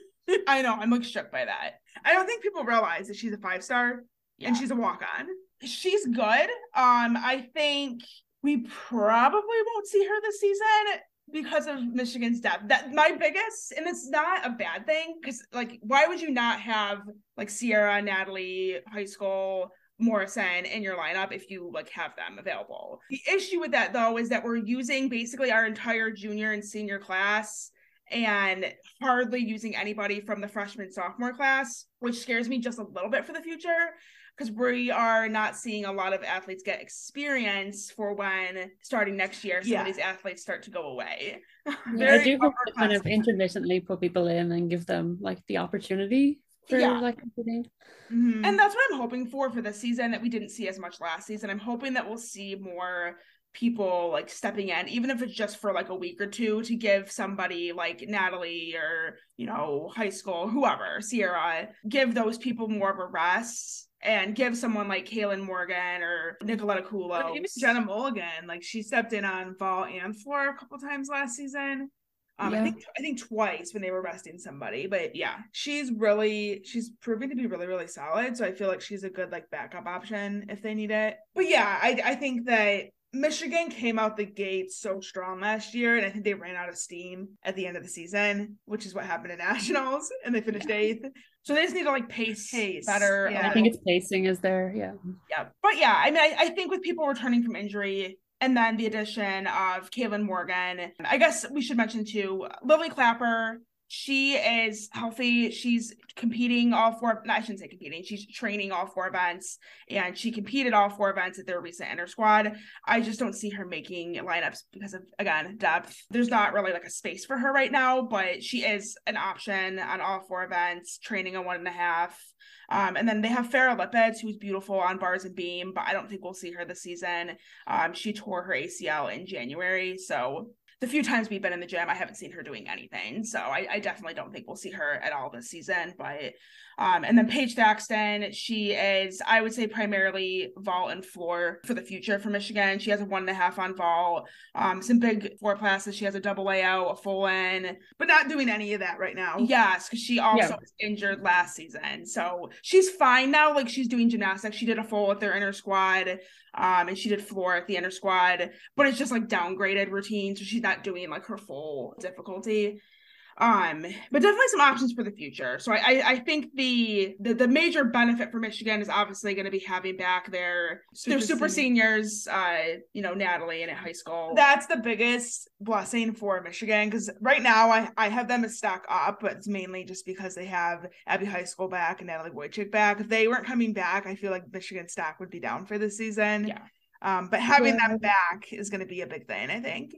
I know, I'm like shook by that. I don't think people realize that she's a five-star Yeah. and she's a walk-on. She's good. Um, I think we probably won't see her this season because of Michigan's depth. That my biggest, and it's not a bad thing, because like, why would you not have like Sierra, Natalie, high school, Morrison in your lineup if you like have them available? The issue with that though is that we're using basically our entire junior and senior class and hardly using anybody from the freshman sophomore class, which scares me just a little bit for the future, because we are not seeing a lot of athletes get experience for when starting next year some Yeah. of these athletes start to go away. yeah, I Very do hope to kind upper of class. intermittently put people in and give them like the opportunity for Yeah. like competing. Mm-hmm. And that's what I'm hoping for for this season that we didn't see as much last season. I'm hoping that we'll see more people like stepping in, even if it's just for like a week or two, to give somebody like Natalie or, you know, high school, whoever, Sierra, give those people more of a rest and give someone like Kaylin Morgan or Nicoletta Kulo. Even Jenna Mulligan, like she stepped in on vol and floor a couple times last season. Um, Yeah. I think I think twice when they were resting somebody, but yeah, she's really she's proving to be really really solid. So I feel like she's a good like backup option if they need it. But yeah, I I think that Michigan came out the gate so strong last year, and I think they ran out of steam at the end of the season, which is what happened in nationals, and they finished Yeah. eighth. So they just need to like pace, Pace, better. yeah. I think it's pacing is there. Yeah. Yeah. But yeah, I mean, I, I think with people returning from injury and then the addition of Kaylin Morgan, I guess we should mention too, Lily Clapper. She is healthy. She's competing all four, no, I shouldn't say competing. She's training all four events, and she competed all four events at their recent inter squad. I just don't see her making lineups because of, again, depth. There's not really like a space for her right now, but she is an option on all four events, training on one and a half. Um, and then they have Farrah Lipids, who's beautiful on bars and beam, but I don't think we'll see her this season. Um, she tore her A C L in January, so the few times we've been in the gym, I haven't seen her doing anything. So I, I definitely don't think we'll see her at all this season. But um, and then Paige Thaxton, she is, I would say, primarily vault and floor for the future for Michigan. She has a one and a half on vault, um, some big floor classes. She has a double A out, a full in, but not doing any of that right now. Yes, because she also Yeah. was injured last season. So she's fine now. Like she's doing gymnastics. She did a full at their inner squad. Um, and she did floor at the inner squad, but it's just like downgraded routine. So she's not doing like her full difficulty. Um, but definitely some options for the future. So I, I, I think the, the the major benefit for Michigan is obviously going to be having back their Super their super senior. seniors, uh, you know, Natalie and at high school. That's the biggest blessing for Michigan, because right now I, I have them as stock up, but it's mainly just because they have Abby High School back and Natalie Wojcik back. If they weren't coming back, I feel like Michigan stock would be down for this season. Yeah. Um, but having Yeah. them back is going to be a big thing, I think.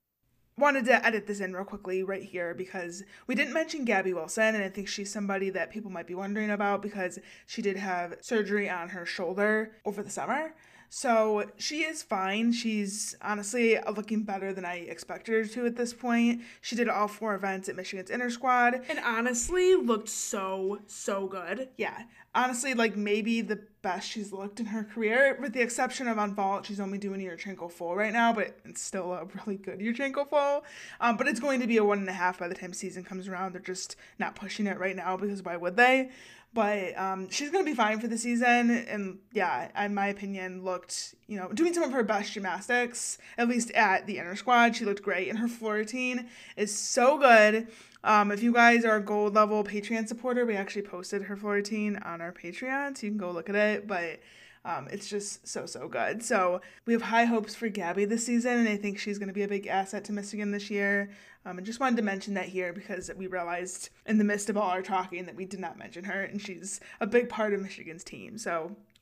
Wanted to edit this in real quickly right here because we didn't mention Gabby Wilson, and I think she's somebody that people might be wondering about because she did have surgery on her shoulder over the summer. So she is fine. She's honestly looking better than I expected her to at this point. She did all four events at Michigan's inner squad. And honestly looked so, so good. Yeah, honestly, like maybe the best she's looked in her career, with the exception of on vault. She's only doing Yurchenko full right now, but it's still a really good Yurchenko full. Um, but it's going to be a one and a half by the time season comes around. They're just not pushing it right now because why would they? But um, she's going to be fine for the season. And yeah, in my opinion, looked, you know, doing some of her best gymnastics, at least at the inner squad. She looked great. And her floor routine is so good. Um, if you guys are a gold level Patreon supporter, we actually posted her floor routine on our Patreon, so you can go look at it. But um, it's just so, so good. So we have high hopes for Gabby this season, and I think she's going to be a big asset to Michigan this year. Um, and just wanted to mention that here because we realized in the midst of all our talking that we did not mention her, and she's a big part of Michigan's team. So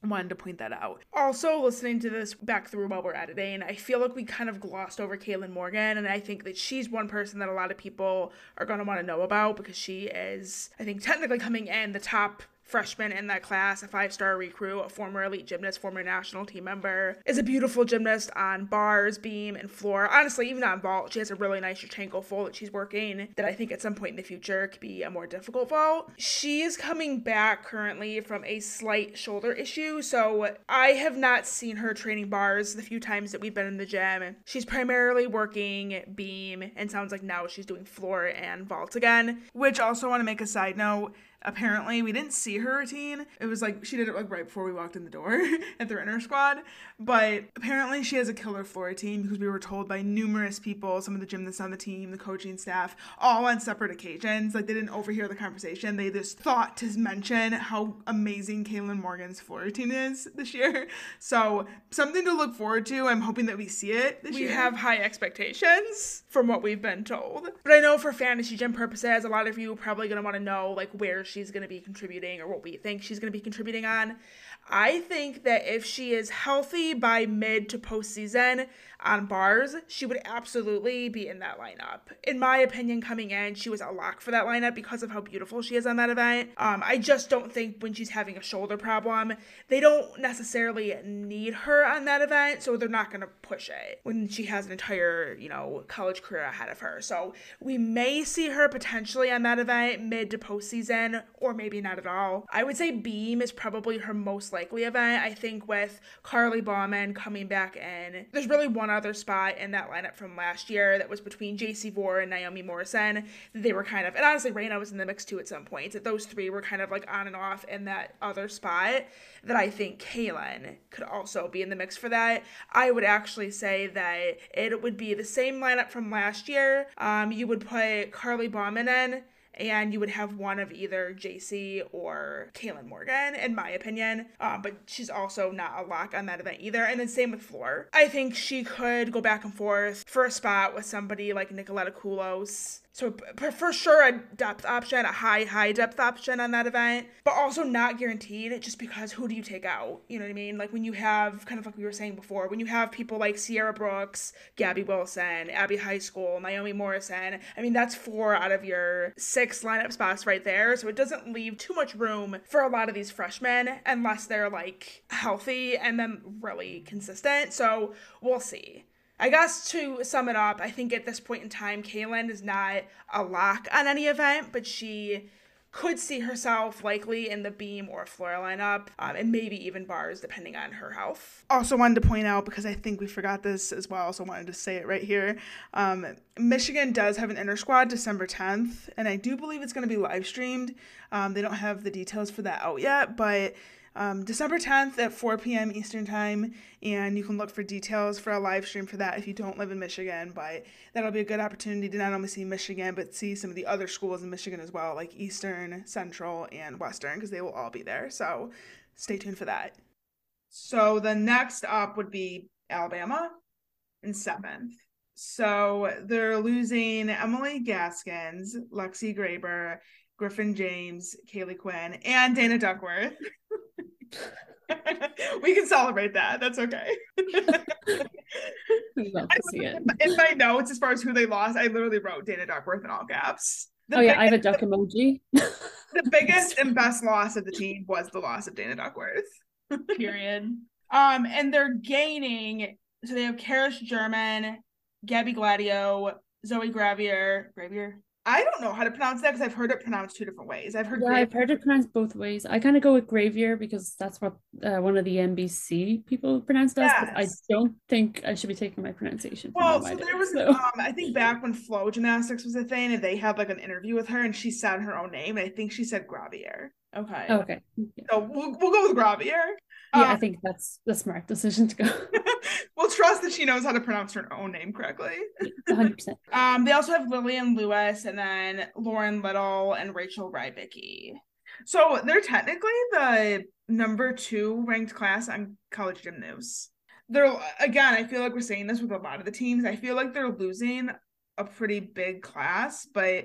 wanted to point that out. Also, listening to this back through while we're editing, I feel like we kind of glossed over Kaylin Morgan, and I think that she's one person that a lot of people are going to want to know about because she is, I think, technically coming in the top freshman in that class, a five-star recruit, a former elite gymnast, former national team member, is a beautiful gymnast on bars, beam, and floor. Honestly, even on vault, she has a really nice Yurchenko vault that she's working that I think at some point in the future could be a more difficult vault. She is coming back currently from a slight shoulder issue, so I have not seen her training bars the few times that we've been in the gym. She's primarily working beam, and sounds like now she's doing floor and vault again. Which also want to make a side note, apparently we didn't see her routine. It was like she did it like right before we walked in the door at their inner squad, but apparently she has a killer floor routine because we were told by numerous people, some of the gymnasts on the team, the coaching staff, all on separate occasions. Like they didn't overhear the conversation, they just thought to mention how amazing Kaylin Morgan's floor routine is this year. So something to look forward to. I'm hoping that we see it this we year. We have high expectations from what we've been told, but I know for fantasy gym purposes, a lot of you are probably going to want to know like where she's going to be contributing or what we think she's going to be contributing on. I think that if she is healthy by mid to postseason on bars, she would absolutely be in that lineup. In my opinion, coming in, she was a lock for that lineup because of how beautiful she is on that event. Um, I just don't think when she's having a shoulder problem, they don't necessarily need her on that event, so they're not going to push it when she has an entire, you know, college career ahead of her. So we may see her potentially on that event mid to postseason, or maybe not at all. I would say beam is probably her most likely event. I think with Carly Bauman coming back in, there's really one other spot in that lineup from last year that was between J C Vore and Naomi Morrison. They were kind of, and honestly Raina was in the mix too at some point. That those three were kind of like on and off in that other spot that I think Kaylin could also be in the mix for that. I would actually say that it would be the same lineup from last year. Um, you would put Carly Bauman in, and you would have one of either J C or Kaylin Morgan, in my opinion. Um, but she's also not a lock on that event either. And then same with floor. I think she could go back and forth for a spot with somebody like Nicoletta Koulos. So for sure a depth option, a high, high depth option on that event, but also not guaranteed just because who do you take out? You know what I mean? Like when you have, kind of like we were saying before, when you have people like Sierra Brooks, Gabby Wilson, Abby High School, Naomi Morrison, I mean, that's four out of your six lineup spots right there. So it doesn't leave too much room for a lot of these freshmen unless they're like healthy and then really consistent. So we'll see. I guess to sum it up, I think at this point in time, Kaylin is not a lock on any event, but she could see herself likely in the beam or floor lineup, um, and maybe even bars depending on her health. Also wanted to point out, because I think we forgot this as well, so wanted to say it right here. Um, Michigan does have an inter squad December tenth, and I do believe it's going to be live streamed. Um, they don't have the details for that out yet, but Um, December tenth at four p.m. Eastern time, and you can look for details for a live stream for that if you don't live in Michigan, but that'll be a good opportunity to not only see Michigan, but see some of the other schools in Michigan as well, like Eastern, Central, and Western, because they will all be there, so stay tuned for that. So the next up would be Alabama in seventh. So they're losing Emily Gaskins, Lexi Graber, Griffin James, Kaylee Quinn, and Dana Duckworth. We can celebrate that. That's okay. Love to see it. In my notes, as far as who they lost, I literally wrote Dana Duckworth in all caps. The oh yeah, biggest, I have a duck emoji. The biggest and best loss of the team was the loss of Dana Duckworth. Period. Um, and they're gaining. So they have Karish German, Gabby Gladio, Zoe Gravier. Gravier. I don't know how to pronounce that because I've heard it pronounced two different ways. I've heard yeah, I've heard it pronounced both ways. I kind of go with Gravier because that's what uh, one of the N B C people pronounced as, yes. But I don't think I should be taking my pronunciation. Well, so there was, so. um, I think back when flow gymnastics was a thing, and they had like an interview with her, and she said her own name, and I think she said Gravier. Okay. Okay. So we'll we'll go with Gravier. Yeah, um, I think that's the smart decision to go. We'll trust that she knows how to pronounce her own name correctly. one hundred percent. Um, they also have Lillian Lewis and then Lauren Little and Rachel Rybicki. So they're technically the number two ranked class on College Gym News. They're, again, I feel like we're saying this with a lot of the teams. I feel like they're losing a pretty big class, but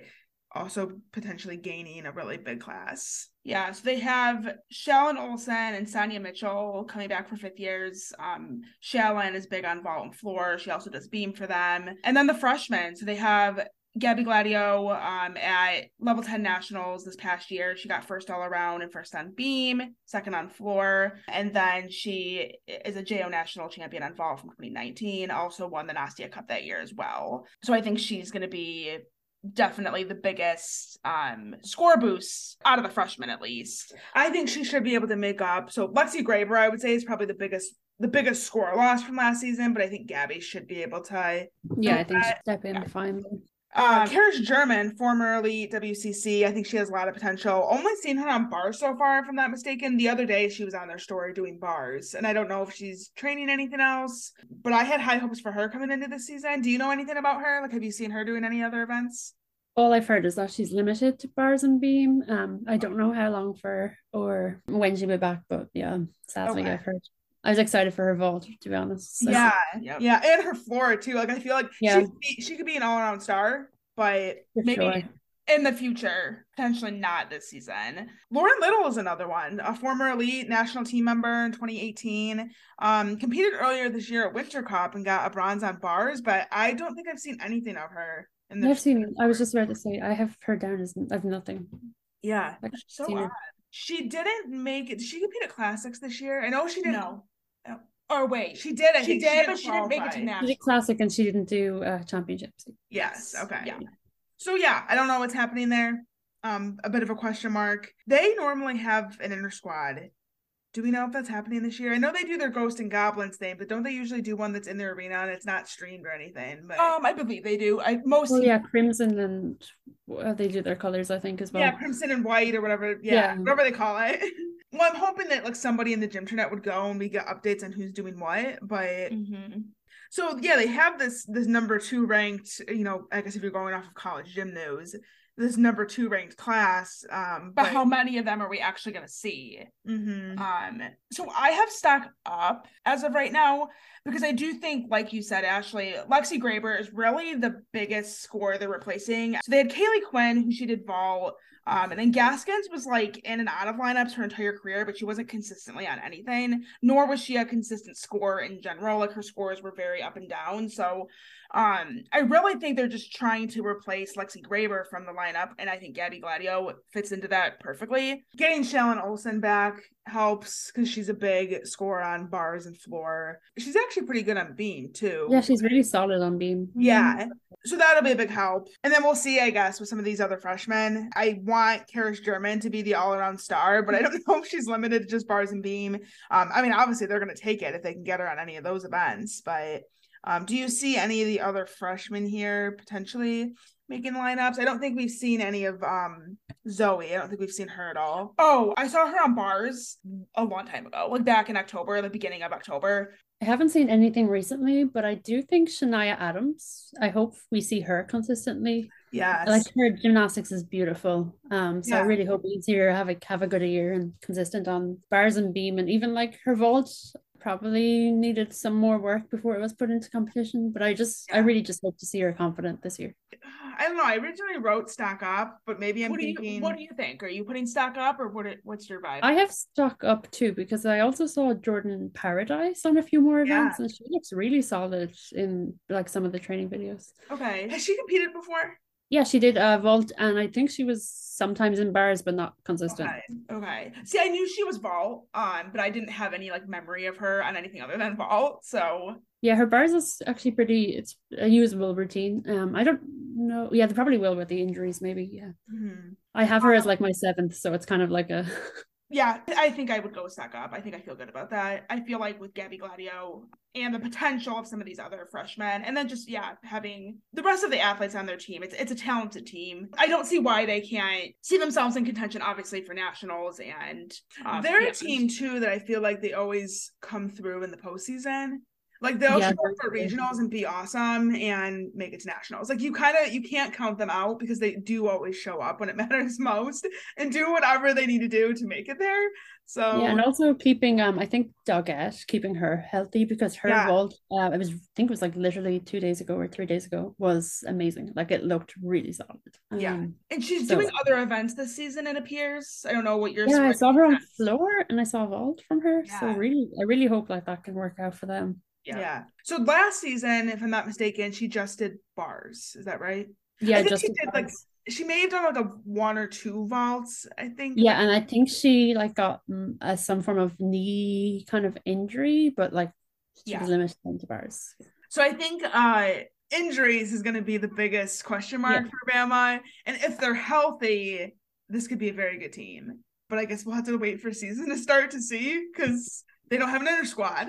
also potentially gaining a really big class. Yeah, so they have Shallon Olsen and Sonia Mitchell coming back for fifth years. Um, Shallon is big on vault and floor. She also does beam for them. And then the freshmen, so they have Gabby Gladio um, at level ten nationals this past year. She got first all around and first on beam, second on floor. And then she is a J O national champion on vault from twenty nineteen, also won the Nastia Cup that year as well. So I think she's going to be definitely the biggest um score boost out of the freshmen, at least. I think she should be able to make up. So Lexi Graber, I would say, is probably the biggest the biggest score loss from last season, but I think Gabby should be able to. Yeah, I think she'll step in yeah. fine. Uh, Karis German, formerly W C C, I think she has a lot of potential. Only seen her on bars so far, if I'm not mistaken. The other day, she was on their story doing bars, and I don't know if she's training anything else, but I had high hopes for her coming into this season. Do you know anything about her? Like, have you seen her doing any other events? All I've heard is that she's limited to bars and beam. Um, I don't know how long for or when she'll be back, but yeah, sadly, okay. I've heard. I was excited for her vault, to be honest. So. Yeah, yep. yeah, and her floor too. Like, I feel like yeah. she could be, she could be an all-around star, but for maybe sure. in the future, potentially not this season. Lauren Little is another one, a former elite national team member in twenty eighteen. Um, competed earlier this year at Winter Cup and got a bronze on bars, but I don't think I've seen anything of her. In the I've seen. I was just about to say I have her down as I've nothing. Yeah, like, so odd. Her. She didn't make it. Did she compete at classics this year? I know she didn't. No. Or wait, she did. I she think did, she but she didn't make it to national. She did classic and she didn't do uh, championships. Yes. Okay. Yeah. So yeah, I don't know what's happening there. Um, a bit of a question mark. They normally have an inter squad. Do we know if that's happening this year? I know they do their Ghost and Goblins thing, but don't they usually do one that's in their arena and it's not streamed or anything? But um, I believe they do. I most well, yeah, Crimson and uh, they do their colors, I think, as well. Yeah, Crimson and White or whatever. Yeah, yeah. whatever they call it. Well, I'm hoping that like somebody in the Gymternet would go and we get updates on who's doing what. But mm-hmm. so yeah, they have this this number two ranked. You know, I guess if you're going off of college gym news. This number two ranked class. Um, but, but how many of them are we actually going to see? Mm-hmm. Um, so I have Stock Up as of right now because I do think, like you said, Ashley, Lexi Graber is really the biggest score they're replacing. So they had Kaylee Quinn, who she did vault. Um, and then Gaskins was like in and out of lineups her entire career, but she wasn't consistently on anything, nor was she a consistent scorer in general. Like her scores were very up and down. So um, I really think they're just trying to replace Lexi Graber from the lineup. And I think Gabby Gladio fits into that perfectly. Getting Shallon Olsen back helps because she's a big scorer on bars and floor. She's actually pretty good on beam too. Yeah, she's really solid on beam. Yeah. So that'll be a big help. And then we'll see, I guess, with some of these other freshmen. I want Karis German to be the all-around star, but I don't know if she's limited to just bars and beam. Um, I mean, obviously they're going to take it if they can get her on any of those events. But um, do you see any of the other freshmen here potentially making lineups? I don't think we've seen any of um, Zoe. I don't think we've seen her at all. Oh, I saw her on bars a long time ago, like back in October, the beginning of October. I haven't seen anything recently, but I do think Shania Adams, I hope we see her consistently. Yes. Like her gymnastics is beautiful. Um, so yeah. I really hope we see her have a, have a good year and consistent on bars and beam. And even like her vault probably needed some more work before it was put into competition. But I just, yeah. I really just hope to see her confident this year. I don't know. I originally wrote Stock Up, but maybe I'm what do thinking. You, what do you think? Are you putting Stock Up, or what? What's your vibe? I have Stock Up too because I also saw Jordan Paradise on a few more events, yeah. and she looks really solid in like some of the training videos. Okay, has she competed before? Yeah, she did uh, vault, and I think she was sometimes in bars, but not consistent. Okay. okay. See, I knew she was vault, um, but I didn't have any like memory of her on anything other than vault. So yeah, her bars is actually pretty. It's a usable routine. Um, I don't know. Yeah, they probably will with the injuries, maybe. Yeah. Mm-hmm. I have her as like my seventh, so it's kind of like a. Yeah, I think I would go with Stock Up. I think I feel good about that. I feel like with Gabby Gladio and the potential of some of these other freshmen, and then just, yeah, having the rest of the athletes on their team, it's it's a talented team. I don't see why they can't see themselves in contention, obviously, for nationals. And um, they're yeah. a team, too, that I feel like they always come through in the postseason. Like they'll Yeah, show up for regionals and be awesome and make it to nationals. Like you kind of you can't count them out because they do always show up when it matters most and do whatever they need to do to make it there. So yeah, and also keeping um, I think Doggett, keeping her healthy because her Yeah. vault, uh, it was I think it was like literally two days ago or three days ago was amazing. Like it looked really solid. Yeah. Um, And she's So- doing other events this season, it appears. I don't know what yours yeah, I was. saw her on floor and I saw a vault from her. So Yeah. really, I really hope like that can work out for them. yeah. Yeah. So last season, if I'm not mistaken, she just did bars. Is that right? Yeah, I think just she did like she may have done like a one or two vaults, I think. yeah, and I think she like got mm, uh, some form of knee kind of injury, but like she Yeah. was limited into bars. So I think uh injuries is going to be the biggest question mark Yeah. for Bama. And if they're healthy, this could be a very good team. But I guess we'll have to wait for season to start to see because they don't have an inter squad.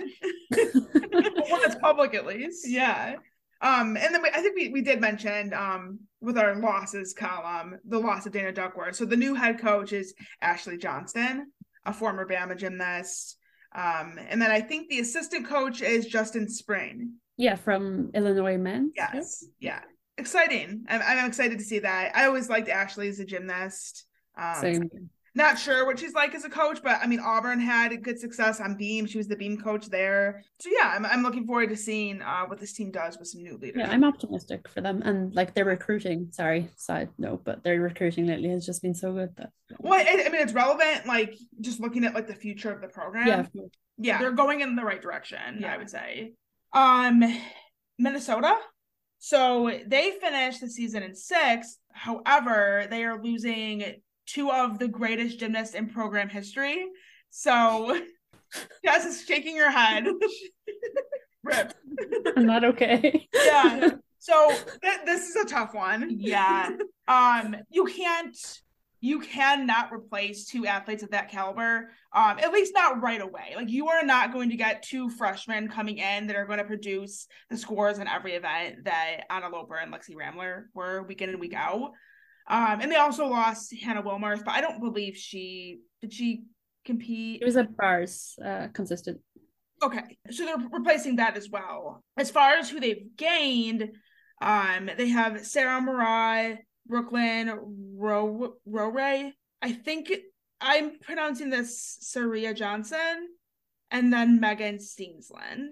One that's public at least. Yeah. Um, and then we, I think we, we did mention um with our losses column, the loss of Dana Duckworth. So the new head coach is Ashley Johnston, a former Bama gymnast. Um, and then I think the assistant coach is Justin Spring. Yeah, from Illinois men. Yes. Yeah. Exciting. I'm, I'm excited to see that. I always liked Ashley as a gymnast. Um, Same. Not sure what she's like as a coach, but I mean, Auburn had good success on Beam. She was the Beam coach there. So yeah, I'm, I'm looking forward to seeing uh, what this team does with some new leaders. Yeah, I'm optimistic for them. And like their recruiting, sorry, side note, but their recruiting lately has just been so good that Well, I, I mean, it's relevant, like just looking at like the future of the program. yeah, Yeah. They're going in the right direction, Yeah. I would say. Um, Minnesota. So they finished the season in sixth. However, they are losing two of the greatest gymnasts in program history. So Jess is shaking her head. Rip. I'm not okay. Yeah. So Th- this is a tough one. yeah. Um, you can't you cannot replace two athletes of that caliber. Um, at least not right away. Like you are not going to get two freshmen coming in that are going to produce the scores in every event that Anna Loper and Lexi Ramler were week in and week out. Um, and they also lost Hannah Wilmarth, but I don't believe she did she compete. It was at bars, uh, consistent. Okay, so they're replacing that as well. As far as who they've gained, um, they have Sarah Murat, Brooklyn Ro Roray. I think I'm pronouncing this Saria Johnson, and then Megan Steensland.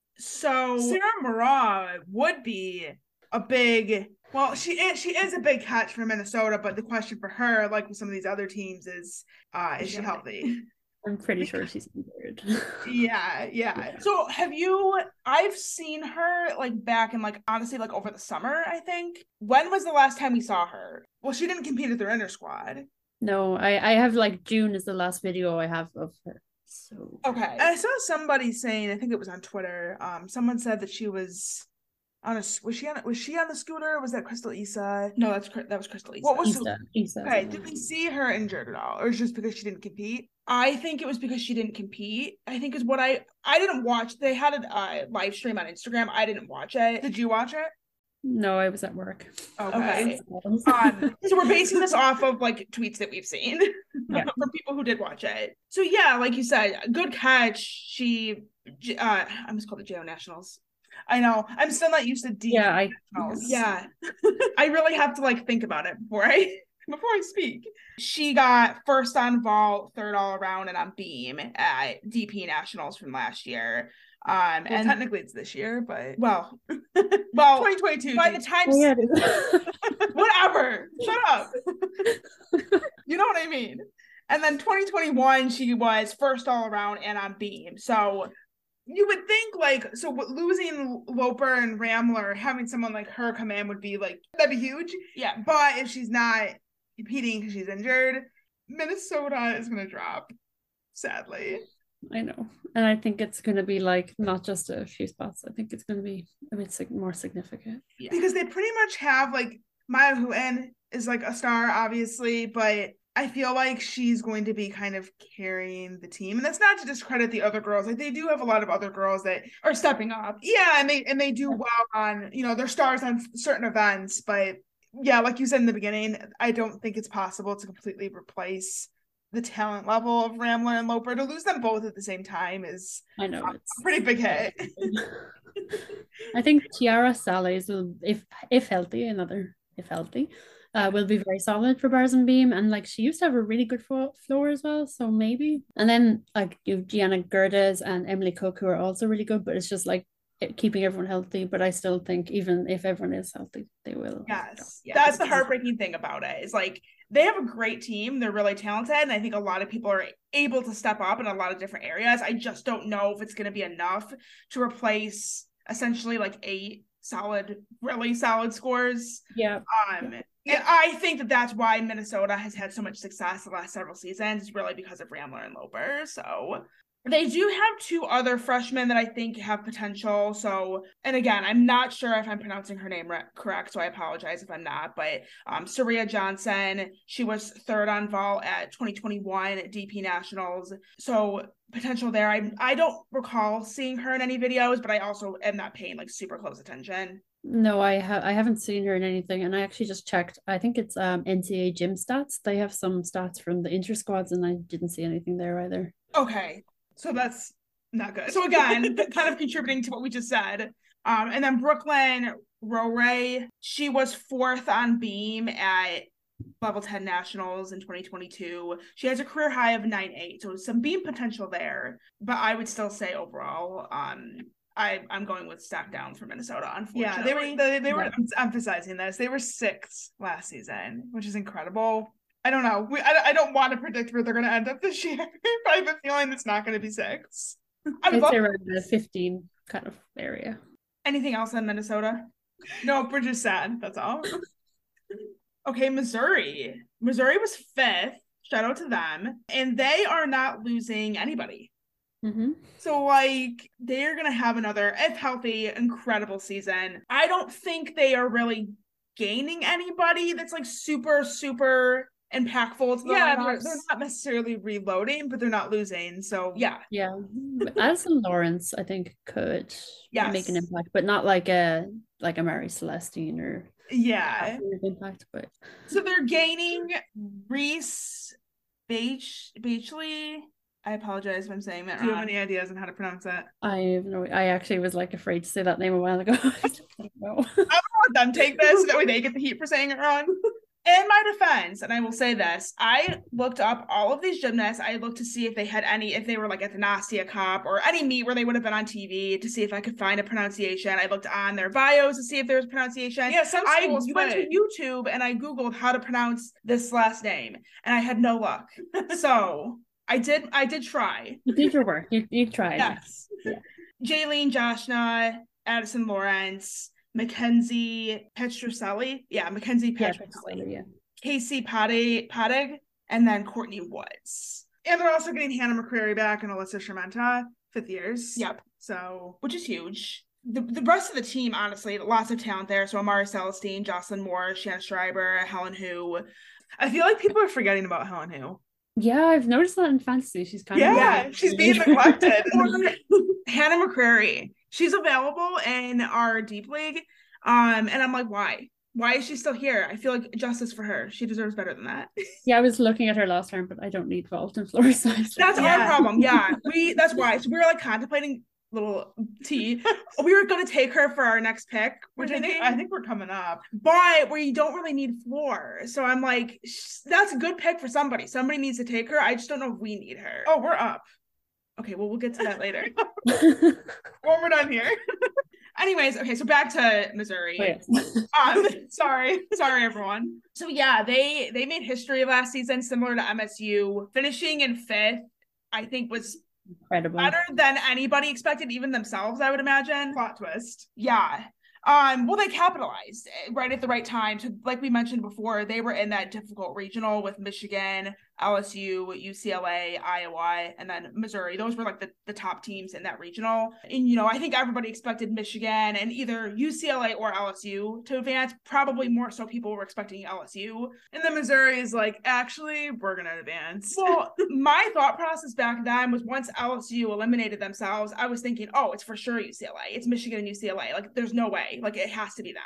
So Sarah Murrah would be a big, well, she is, she is a big catch for Minnesota, but the question for her, like with some of these other teams, is uh, is she healthy? I'm pretty sure she's injured. Yeah, yeah. So have you, I've seen her like back in like, honestly, like over the summer, I think. When was the last time we saw her? Well, she didn't compete at their inter squad. No, I, I have like June is the last video I have of her. So Okay. I saw somebody saying, I think it was on Twitter, um, someone said that she was on a, was she on, was she on the scooter or was that Crystal Issa? No, that's Cry- that was Crystal Issa. What was- Issa, Issa. Okay, did we see her injured at all? Or is it just because she didn't compete? I think it was because she didn't compete. I think is what I I didn't watch. They had a uh, live stream on Instagram. I didn't watch it. Did you watch it? No, I was at work. Okay. Um, so we're basing this off of like tweets that we've seen Yeah. from people who did watch it. So yeah, like you said, good catch. She, uh, I almost called it J O Nationals. I know. I'm still not used to D. Yeah, I nationals. Yeah, I really have to like think about it before I before I speak. She got first on vault, third all around, and on beam at D P Nationals from last year. Um, Well, and technically it's this year, but well, well, twenty twenty-two. by the time, Oh, yeah, it is. whatever, shut up. You know what I mean? And then twenty twenty-one, she was first all around and on beam. So You would think like, so what- losing Loper and Ramler, having someone like her come in would be like, that'd be huge. yeah, But if she's not competing because she's injured, Minnesota is going to drop, sadly. I know. And I think it's going to be like not just a few spots. I think it's going to be a bit sig- more significant. yeah. Because they pretty much have like, Maya Houghton is like a star, obviously, but I feel like she's going to be kind of carrying the team. And that's not to discredit the other girls. Like they do have a lot of other girls that Are stepping up. yeah, and they and they do well on, you know, they're stars on certain events, but yeah, like you said in the beginning, I don't think it's possible to completely replace the talent level of Ramler and Loper. To lose them both at the same time is I know a it's pretty big hit. I think Tiara Salles will, if if healthy, another if healthy, uh, will be very solid for bars and beam. And like she used to have a really good fo- floor as well, so maybe. And then like you have Gianna Gerdes and Emily Cook, who are also really good, but it's just like it- keeping everyone healthy. But I still think even if everyone is healthy, they will. Yes. Yeah. That's the heartbreaking thing about it is like they have a great team. They're really talented. And I think a lot of people are able to step up in a lot of different areas. I just don't know if it's going to be enough to replace essentially like eight solid, really solid scores. Yeah. Um, yeah. And I think that that's why Minnesota has had so much success the last several seasons, is really because of Ramler and Loper. So they do have two other freshmen that I think have potential. So, and again, I'm not sure if I'm pronouncing her name right, correct, so I apologize if I'm not. But um, Saria Johnson, she was third on vault at twenty twenty-one at D P Nationals. So potential there. I I don't recall seeing her in any videos, but I also am not paying like super close attention. No, I have I haven't seen her in anything, and I actually just checked. I think it's um N C A A gym stats. They have some stats from the inter squads, and I didn't see anything there either. Okay. So that's not good. So again, kind of contributing to what we just said. Um, and then Brooklyn Roray, she was fourth on beam at level ten nationals in twenty twenty-two. She has a career high of nine eight, so some beam potential there. But I would still say overall, um, I I'm going with stack down for Minnesota. Unfortunately, Yeah, they were they, they were Yeah. emphasizing this. They were sixth last season, which is incredible. I don't know. We, I, I don't want to predict where they're going to end up this year, but I have a feeling it's not going to be six. I would It's love around the fifteen kind of area. anything else on Minnesota? No, we're just sad. That's all. Okay, Missouri. Missouri was fifth. Shout out to them. And they are not losing anybody. Mm-hmm. So, like, they're going to have another, if healthy, incredible season. I don't think they are really gaining anybody that's, like, super, super impactful to the Yeah, they're, lineups. they're not necessarily reloading, but they're not losing. So, Yeah. Yeah, Addison Lawrence, I think, could Yes. make an impact, but not like a like a Mary Celestine or yeah. that sort of impact. But So they're gaining Reese Beach Beachley. I apologize if I'm saying that Do you have wrong. any ideas on how to pronounce that? I have no. I actually was like afraid to say that name a while ago. I don't know. Let them take this so that way they get the heat for saying it wrong. In my defense, and I will say this, I looked up all of these gymnasts. I looked to see if they had any, if they were like at the Nastia Cup or any meet where they would have been on T V to see if I could find a pronunciation. I looked on their bios to see if there was pronunciation. Yeah, some I schools went put- to YouTube and I Googled how to pronounce this last name and I had no luck. So I did, I did try. You did your work. You you tried. Yes. Yeah. Jaylene Joshna, Addison Lawrence, Mackenzie Petruselli. Yeah, Mackenzie Yeah, Petruselli. yeah. Casey Padig, Padig, and then Courtney Woods. And they're also getting Hannah McCreary back and Alyssa Shermenta, fifth years. Yep. So, Which is huge. The, the rest of the team, honestly, lots of talent there. So Amari Celestine, Jocelyn Moore, Shanna Schreiber, Helen Hu. I feel like people are forgetting about Helen Hu. Yeah, I've noticed that in fantasy. She's kind Yeah, of she's being neglected. Hannah McCreary. She's available in our Deep League. Um, and I'm like, why? Why is she still here? I feel like justice for her. She deserves better than that. Yeah, I was looking at her last time, but I don't need vault and floor size. That's Yeah. our problem. Yeah. We that's why. So we were like contemplating little T. We were gonna take her for our next pick. We're Which I thinking, think, I think we're coming up. but we don't really need floor. So I'm like, sh- that's a good pick for somebody. Somebody needs to take her. I just don't know if we need her. Oh, we're up. Okay, well we'll get to that later. When we're done here. Anyways, okay, so back to Missouri. Oh, yes. Um, sorry, sorry everyone. So yeah, they they made history last season, similar to M S U, finishing in fifth. I think was Incredible. better than anybody expected, even themselves. I would imagine. Plot twist. Yeah. Um, well, they capitalized right at the right time. So, like we mentioned before, they were in that difficult regional with Michigan, L S U, U C L A, Iowa, and then Missouri. Those were like the, the top teams in that regional. And, you know, I think everybody expected Michigan and either U C L A or L S U to advance. Probably more so people were expecting L S U. And then Missouri is like, actually, we're going to advance. Well, my thought process back then was once L S U eliminated themselves, I was thinking, oh, it's for sure U C L A. It's Michigan and U C L A. Like, there's no way. Like, it has to be them.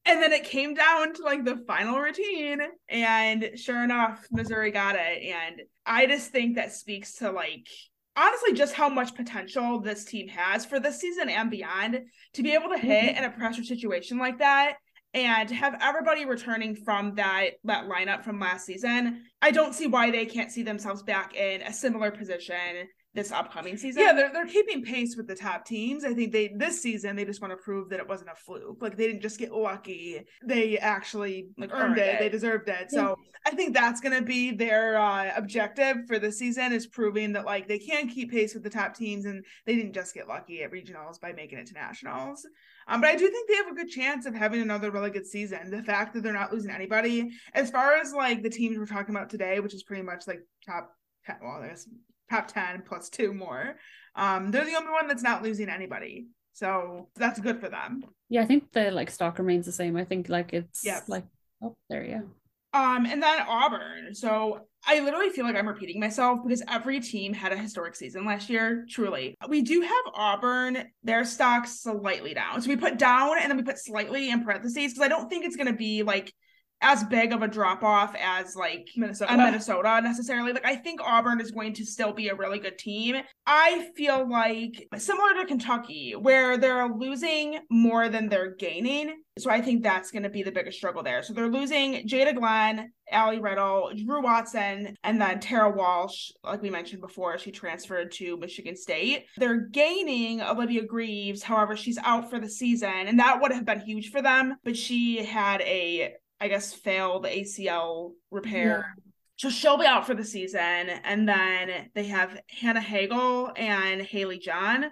And then it came down to like the final routine, and sure enough, Missouri got it. And I just think that speaks to like, honestly, just how much potential this team has for this season and beyond to be able to hit in a pressure situation like that. And to have everybody returning from that, that lineup from last season, I don't see why they can't see themselves back in a similar position this upcoming season. Yeah, they're they're keeping pace with the top teams. I think they this season they just want to prove that it wasn't a fluke. Like they didn't just get lucky. They actually like earned, earned it. it. They deserved it. Yeah. So I think that's gonna be their uh, objective for the season, is proving that like they can keep pace with the top teams and they didn't just get lucky at regionals by making it to nationals. Um, but I do think they have a good chance of having another really good season. The fact that they're not losing anybody, as far as like the teams we're talking about today, which is pretty much like top ten, well, I guess top ten plus two more. Um, they're the only one that's not losing anybody. So that's good for them. Yeah, I think the like stock remains the same. I think like it's yes. like, oh, there, yeah. Um, and then Auburn. So I literally feel like I'm repeating myself because every team had a historic season last year, truly. We do have Auburn, their stocks slightly down. So we put down and then we put slightly in parentheses because I don't think it's going to be like as big of a drop off as like Minnesota. Minnesota necessarily. Like I think Auburn is going to still be a really good team. I feel like similar to Kentucky, where they're losing more than they're gaining. So I think that's going to be the biggest struggle there. So they're losing Jada Glenn, Allie Riddle, Drew Watson, and then Tara Walsh. Like we mentioned before, she transferred to Michigan State. They're gaining Olivia Greaves. However, she's out for the season, and that would have been huge for them. But she had a I guess, failed A C L repair. Yeah. So she'll be out for the season. And then they have Hannah Hagel and Haley John.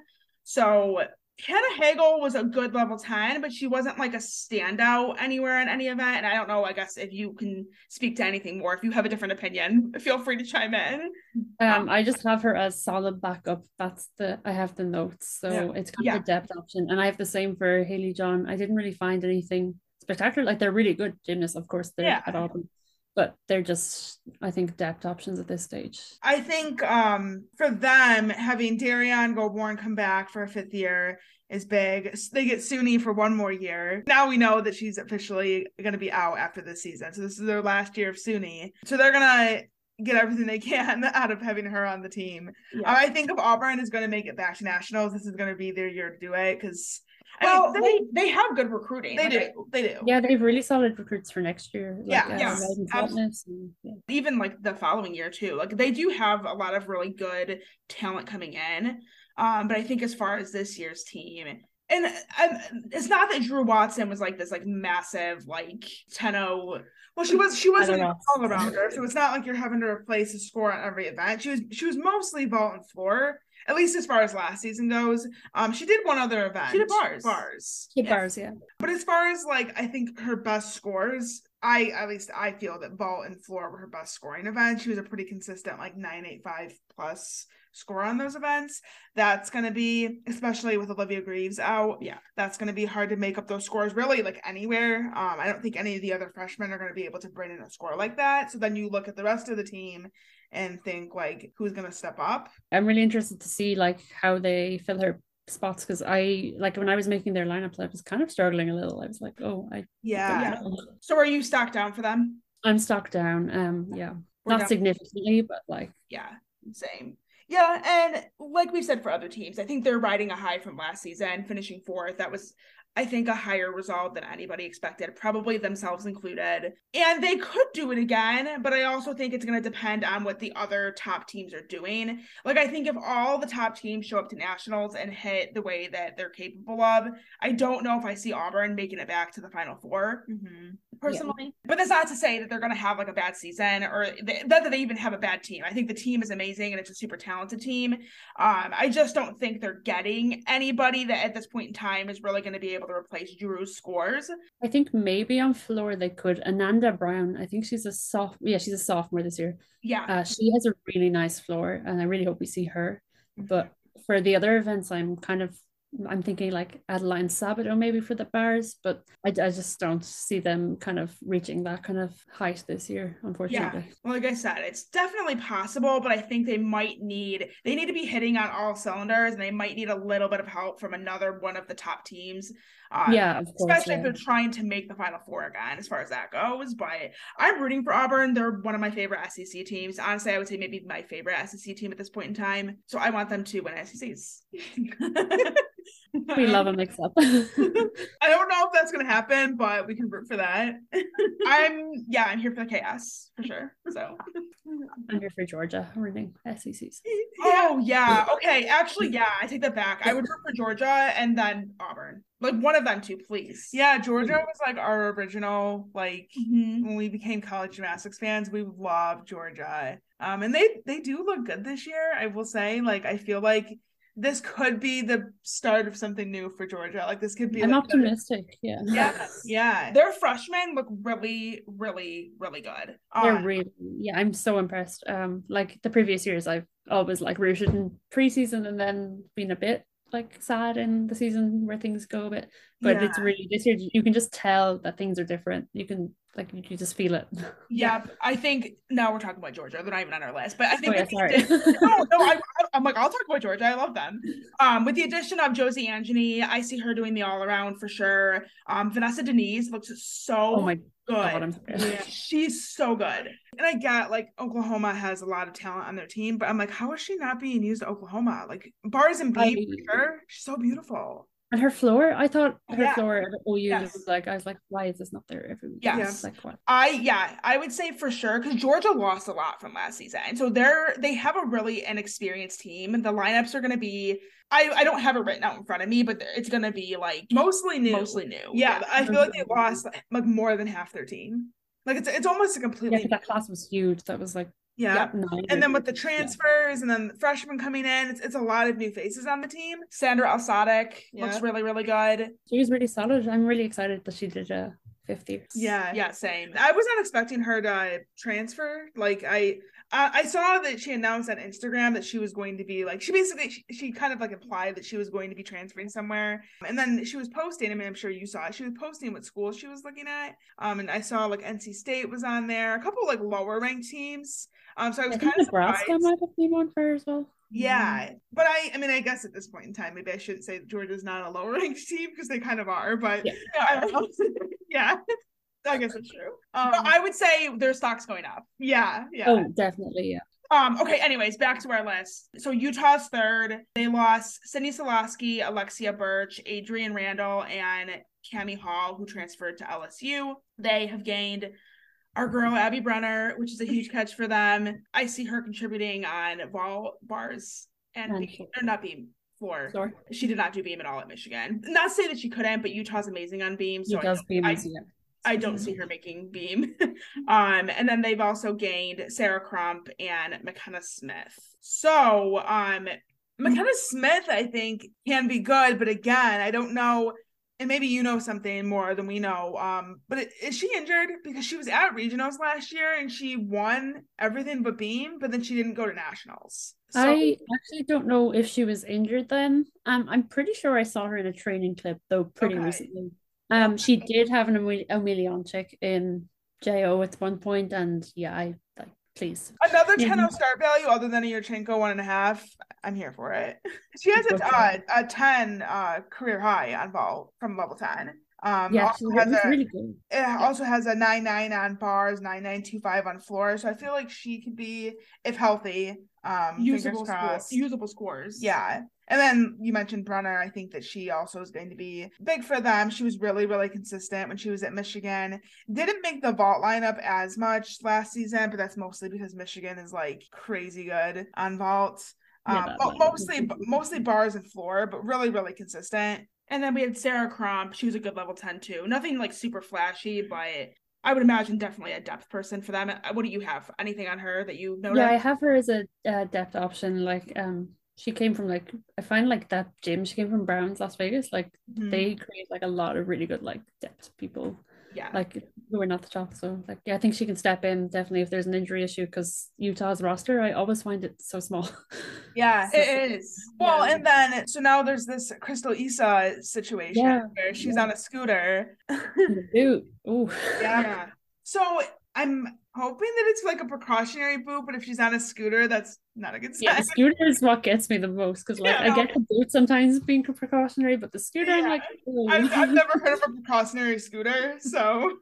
So Hannah Hagel was a good level ten, but she wasn't like a standout anywhere in any event. And I don't know, I guess if you can speak to anything more, if you have a different opinion, feel free to chime in. Um, I just have her as solid backup. That's the, I have the notes. So yeah. It's kind yeah. of a depth option. And I have the same for Haley John. I didn't really find anything spectacular. Like they're really good gymnasts, of course, they're yeah. at Auburn, but they're just, I think, depth options at this stage. I think um for them, having Darian Goldborn come back for a fifth year is big. They get Suni for one more year. Now we know that she's officially going to be out after this season, so this is their last year of Suni. So they're gonna get everything they can out of having her on the team. Yeah. Uh, I think if Auburn is going to make it back to nationals, this is going to be their year to do it because. Well, I mean, they, they have good recruiting. They do. They do. Yeah, they have really solid recruits for next year. Like, yeah, uh, yes. And, yeah. Even like the following year too. Like they do have a lot of really good talent coming in. Um, but I think as far as this year's team, and um, it's not that Drew Watson was like this like massive like ten oh. Well, she was she was an all-arounder, so it's not like you're having to replace a score on every event. She was she was mostly vault and floor. At least as far as last season goes. Um, she did one other event. She did bars. Bars. She did yeah. bars, yeah. But as far as like, I think her best scores, I at least I feel that vault and floor were her best scoring events. She was a pretty consistent like nine eight five plus score on those events. That's going to be, especially with Olivia Greaves out, yeah, that's going to be hard to make up those scores really like anywhere. Um, I don't think any of the other freshmen are going to be able to bring in a score like that. So then you look at the rest of the team and think like who's going to step up. I'm really interested to see like how they fill her spots because I like when I was making their lineups, I was kind of struggling a little. I was like, oh, I yeah. yeah. So are you stocked down for them? I'm stocked down. Um, yeah, We're not down. significantly, but like yeah, same. Yeah, and like we said for other teams, I think they're riding a high from last season, finishing fourth. That was, I think, a higher result than anybody expected, probably themselves included. And they could do it again, but I also think it's going to depend on what the other top teams are doing. Like, I think if all the top teams show up to nationals and hit the way that they're capable of, I don't know if I see Auburn making it back to the Final Four, mm-hmm. personally. Yeah. But that's not to say that they're going to have, like, a bad season or they, not that they even have a bad team. I think the team is amazing and it's a super talented team. Um, I just don't think they're getting anybody that at this point in time is really going to be able to replace Drew's scores. I think maybe on floor they could. Ananda Brown, I think she's a soft yeah she's a sophomore this year. Yeah, uh, she has a really nice floor and I really hope we see her. Mm-hmm. But for the other events I'm kind of I'm thinking like Adeline Sabato maybe for the bars, but I, I just don't see them kind of reaching that kind of height this year, unfortunately. Yeah, well, like I said, it's definitely possible, but I think they might need, they need to be hitting on all cylinders and they might need a little bit of help from another one of the top teams. Um, yeah, of course, especially yeah. if they're trying to make the Final Four again, as far as that goes. But I'm rooting for Auburn. They're one of my favorite S E C teams. Honestly, I would say maybe my favorite S E C team at this point in time. So I want them to win S E Cs. We love a mix up. I don't know if that's gonna happen, but we can root for that. I'm yeah, I'm here for the chaos for sure. So I'm here for Georgia winning S E Cs. oh yeah, okay. Actually, yeah, I take that back. I would root for Georgia and then Auburn. Like one of them two, please. Yeah, Georgia was like our original, like Mhm. when we became college gymnastics fans, we loved Georgia. Um, and they they do look good this year, I will say. Like I feel like this could be the start of something new for Georgia. Like this could be I'm like the- optimistic. Yeah. Yeah, yeah. their freshmen look really, really, really good. They're Um, really, yeah, I'm so impressed. Um, like the previous years, I've always like rooted in preseason and then been a bit like sad in the season where things go a bit. But Yeah. it's really this year you can just tell that things are different. You can like you just feel it. yeah, I think now we're talking about Georgia. They're not even on our list, but I think Oh, yeah, with the sorry. addition- no, no, I, I'm like I'll talk about Georgia. I love them. Um, with the addition of Josie Angeny, I see her doing the all around for sure. Um, Vanessa Denise looks so Oh my good. god, I'm sorry. Yeah, she's so good. And I get like Oklahoma has a lot of talent on their team, but I'm like, how is she not being used at Oklahoma? Like bars and beam, I- for sure. She's so beautiful. And her floor, I thought her Yeah. floor at O U Yes. was like, I was like, why is this not there every week? Yes. It's like what? I yeah, I would say for sure because Georgia lost a lot from last season, so they're they have a really inexperienced team. The lineups are going to be I I don't have it written out in front of me, but it's going to be like Mostly new. mostly new. Yeah, I feel like they lost like more than half their team. Like it's it's almost a Yeah, completely 'cause that class was huge. That was like yeah. Yep. nine. And then with the transfers and then the freshmen coming in, it's it's a lot of new faces on the team. Sandra Alsadik Yeah. looks really really good. She was really solid. I'm really excited that she did a fifth year. Yeah. Yeah, same. I was not expecting her to transfer. Like I, I I saw that she announced on Instagram that she was going to be like she basically she, she kind of like implied that she was going to be transferring somewhere, and then she was posting. I mean, I'm sure you saw it. She was posting what school she was looking at. Um, and I saw like N C State was on there, a couple like lower ranked teams. Um, so I was I kind think of Nebraska surprised. might have been one for her as well. Yeah, but I, I mean, I guess at this point in time, maybe I shouldn't say that Georgia's not a lower ranked team because they kind of are. But Yeah. I don't know. yeah, I guess it's true. Um, But I would say their stock's going up. yeah, yeah. Oh, definitely, yeah. Um, okay, anyways, back to our list. So Utah's third. They lost Sydney Solosky, Alexia Birch, Adrian Randall, and Cammie Hall, who transferred to L S U. They have gained our girl Abby Brenner, which is a huge catch for them. I see her contributing on ball bars and And beam, or not beam floor. Sorry. She did not do beam at all at Michigan. Not to say that she couldn't, but Utah's amazing on beam. So He does I, be I, amazing. yeah. I don't see her making beam. um, and then they've also gained Sarah Crump and McKenna Smith. So um, McKenna Smith, I think, can be good, but again, I don't know. And maybe you know something more than we know. Um, but it, is she injured? Because she was at regionals last year and she won everything but beam, but then she didn't go to nationals. So I actually don't know if she was injured then. Um, I'm pretty sure I saw her in a training clip though pretty Okay. recently. Um, she did have an Emil- Emilion chick in J O at one point, and yeah, I like please. another Yeah. ten oh start value other than a Yurchenko one and a half. I'm here for it. She has a, uh, a ten uh, career high on vault from level ten. Um, Yeah, also she has was a, really good. it also has a nine nine on bars, nine nine two five on floor. So I feel like she could be, if healthy, um, usable fingers score, crossed. usable scores. Yeah. And then you mentioned Brenner. I think that she also is going to be big for them. She was really, really consistent when she was at Michigan. Didn't make the vault lineup as much last season, but that's mostly because Michigan is like crazy good on vault. Yeah, Um, that mo- lineup mostly, was good. mostly bars and floor, but really, really consistent. And then we had Sarah Crump. She was a good level ten too. Nothing like super flashy, but I would imagine definitely a depth person for them. Uh, What do you have? Anything on her that you noticed? Yeah, I have her as a uh, depth option. Like, um, she came from like I find like that gym. She came from Browns, Las Vegas. Like Mhm. they create like a lot of really good like depth people. Yeah. Like who are not the top. So like yeah, I think she can step in definitely if there's an injury issue because Utah's roster, I always find it so small. Yeah. It is. Well, Yeah. and then so now there's this Crystal Issa situation Yeah, where she's yeah. on a scooter. Dude, ooh. Yeah. Yeah. So I'm hoping that it's like a precautionary boot, but if she's on a scooter, that's not a good sign. Yeah, the scooter is what gets me the most because, like, Yeah. I get the boot sometimes being precautionary, but the scooter, I'm Yeah. like, oh. I've, I've never heard of a precautionary scooter, so.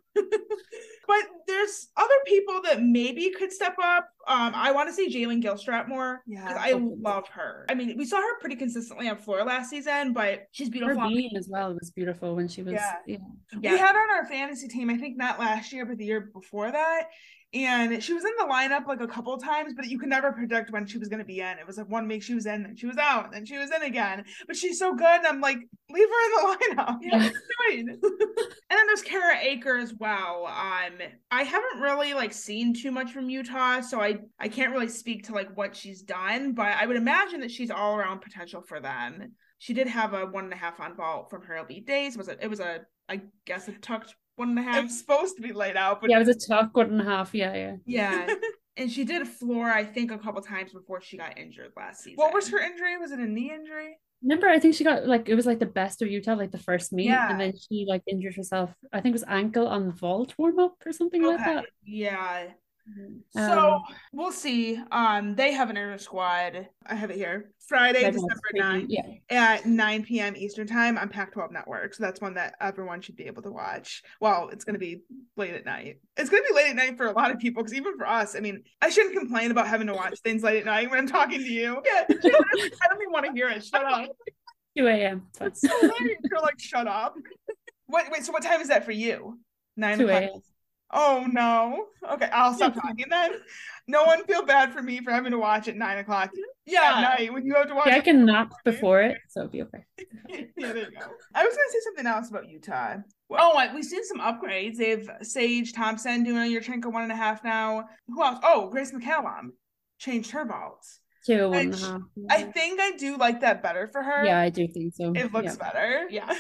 But there's other people that maybe could step up. Um, I want to see Jalen Gilstrap more because Yeah. I love her. I mean, we saw her pretty consistently on floor last season, but she's Her beautiful. beam as well was beautiful when she was. Yeah. Yeah. We had her on our fantasy team, I think not last year, but the year before that. And she was in the lineup like a couple of times, but you could never predict when she was going to be in. It was like one week she was in, then she was out, and then she was in again. But she's so good, and I'm like, leave her in the lineup. Yeah. What are you doing? And then there's Kara Aker as well. Um, I haven't really like seen too much from Utah, so I I can't really speak to like what she's done, but I would imagine that she's all around potential for them. She did have a one and a half on vault from her elite days. Was it? It was a I guess a tucked one and a half. It was supposed to be laid out, but yeah, it was a tuck one and a half. Yeah, yeah. Yeah. And she did a floor, I think, a couple times before she got injured last season. What was her injury? Was it a knee injury? Remember, I think she got like it was like the best of Utah, like the first meet, Yeah. and then she like injured herself. I think it was ankle on the vault warm up or something Okay. like that. Yeah. Um, So we'll see. Um, they have an inner squad. I have it here. Friday, Red December Hawks preview, ninth yeah. at nine p.m. Eastern time on Pac twelve Network. So that's one that everyone should be able to watch. Well, it's going to be late at night. It's going to be late at night for a lot of people because even for us, I mean, I shouldn't complain about having to watch things late at night when I'm talking to you. Yeah, I don't even want to hear it. Shut up. two a.m. So It's so late. You're like, shut up. What? Wait. So what time is that for you? Nine two o'clock. a.m. Oh no. Okay, I'll stop talking then. No one feel bad for me for having to watch at nine o'clock Yeah. at night when you have to watch. Yeah, I it. can nap before it, so it'll be okay. Yeah, there you go. I was gonna say something else about Utah. Oh, I- we've seen some upgrades. They've Sage Thompson doing a Yurchenko one and a half now. Who else? Oh, Grace McCallum changed her vaults. Two one and a Which half. I think I do like that better for her. Yeah, I do think so. It looks yeah. better. Yeah.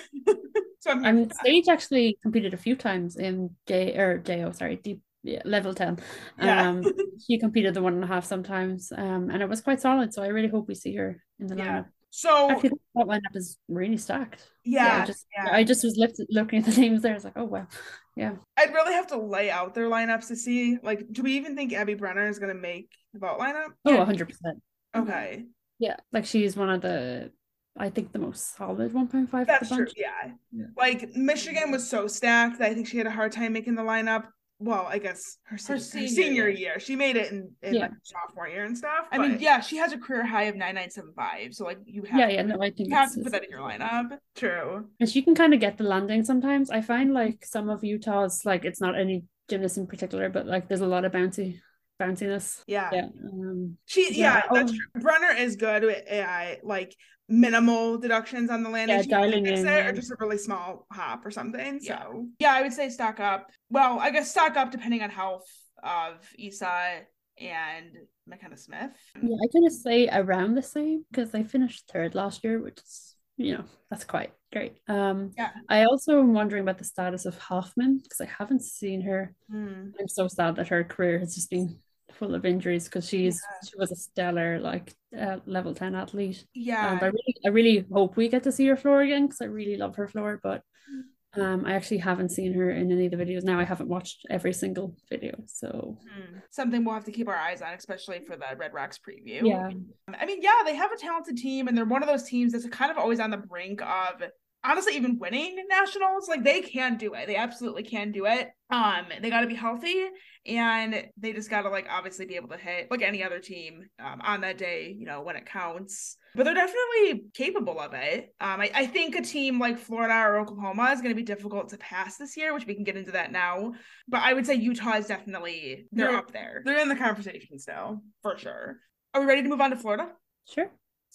So I'm I mean, Sage actually competed a few times in J or J O, sorry, deep yeah, level ten. Yeah. Um, she competed the one and a half sometimes, um, and it was quite solid. So I really hope we see her in the Yeah. lineup. So Actually, that lineup is really stacked. yeah, I just, yeah. I just was looked, looking at the names there. I was like, oh wow, yeah. I'd really have to lay out their lineups to see. Like, do we even think Abby Brenner is gonna make the vault lineup? Oh, Yeah. one hundred percent. Okay. Yeah, like she's one of the, I think the most solid one point five. That's the true. bunch. Yeah. Yeah. Like Michigan was so stacked that I think she had a hard time making the lineup. Well, I guess her, se- her senior senior, year. year. She made it in, in Yeah. like sophomore year and stuff. I mean, but- yeah, she has a career high of nine nine seven five. So, like, you have Yeah, to, yeah, no, I think you have it's, to put that in your lineup. True. and she can kind of get the landing sometimes. I find like some of Utah's, like it's not any gymnast in particular, but like there's a lot of bouncy bounciness. Yeah. Yeah. Um, She, yeah, Yeah. that's Oh. true. Brenner is good with A I, like minimal deductions on the landing. Yeah, She can dialing fix in, it, yeah. or just a really small hop or something. Yeah. So Yeah, I would say stock up. Well, I guess stock up depending on health of Issa and McKenna Smith. yeah, I kind of say around the same because they finished third last year, which is, you know, that's quite great. Um, Yeah. I also am wondering about the status of Hoffman because I haven't seen her. hmm. I'm so sad that her career has just been full of injuries because she's she was a stellar like uh, level ten athlete. Yeah. And I really, I really hope we get to see her floor again because I really love her floor. But um, I actually haven't seen her in any of the videos. Now I haven't watched every single video, so Hmm. Something we'll have to keep our eyes on, especially for the Red Rocks preview. yeah, I mean, yeah, they have a talented team, and they're one of those teams that's kind of always on the brink of honestly even winning nationals. Like, they can do it. They absolutely can do it. Um, they got to be healthy, and they just got to like obviously be able to hit like any other team um, on that day, you know, when it counts. But they're definitely capable of it. Um, I, I think a team like Florida or Oklahoma is going to be difficult to pass this year, which we can get into that now. But I would say Utah is definitely they're, They're- up there They're in the conversation still. for sure. Are we ready to move on to Florida? sure.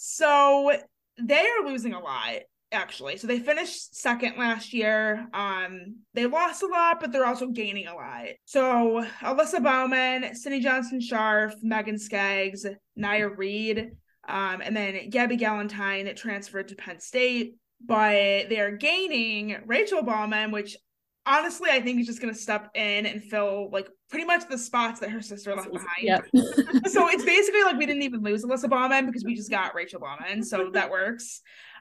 So they are losing a lot, actually. So they finished second last year. Um, they lost a lot, but they're also gaining a lot. So Alyssa Bauman, Cindy Johnson Sharf, Megan Skaggs, Nia Reed, um, and then Gabby Galentine transferred to Penn State. But they are gaining Rachel Bauman, which honestly I think is just going to step in and fill like pretty much the spots that her sister left behind. Yeah. So it's basically like we didn't even lose Alyssa Bauman because we just got Rachel Bauman, so that works.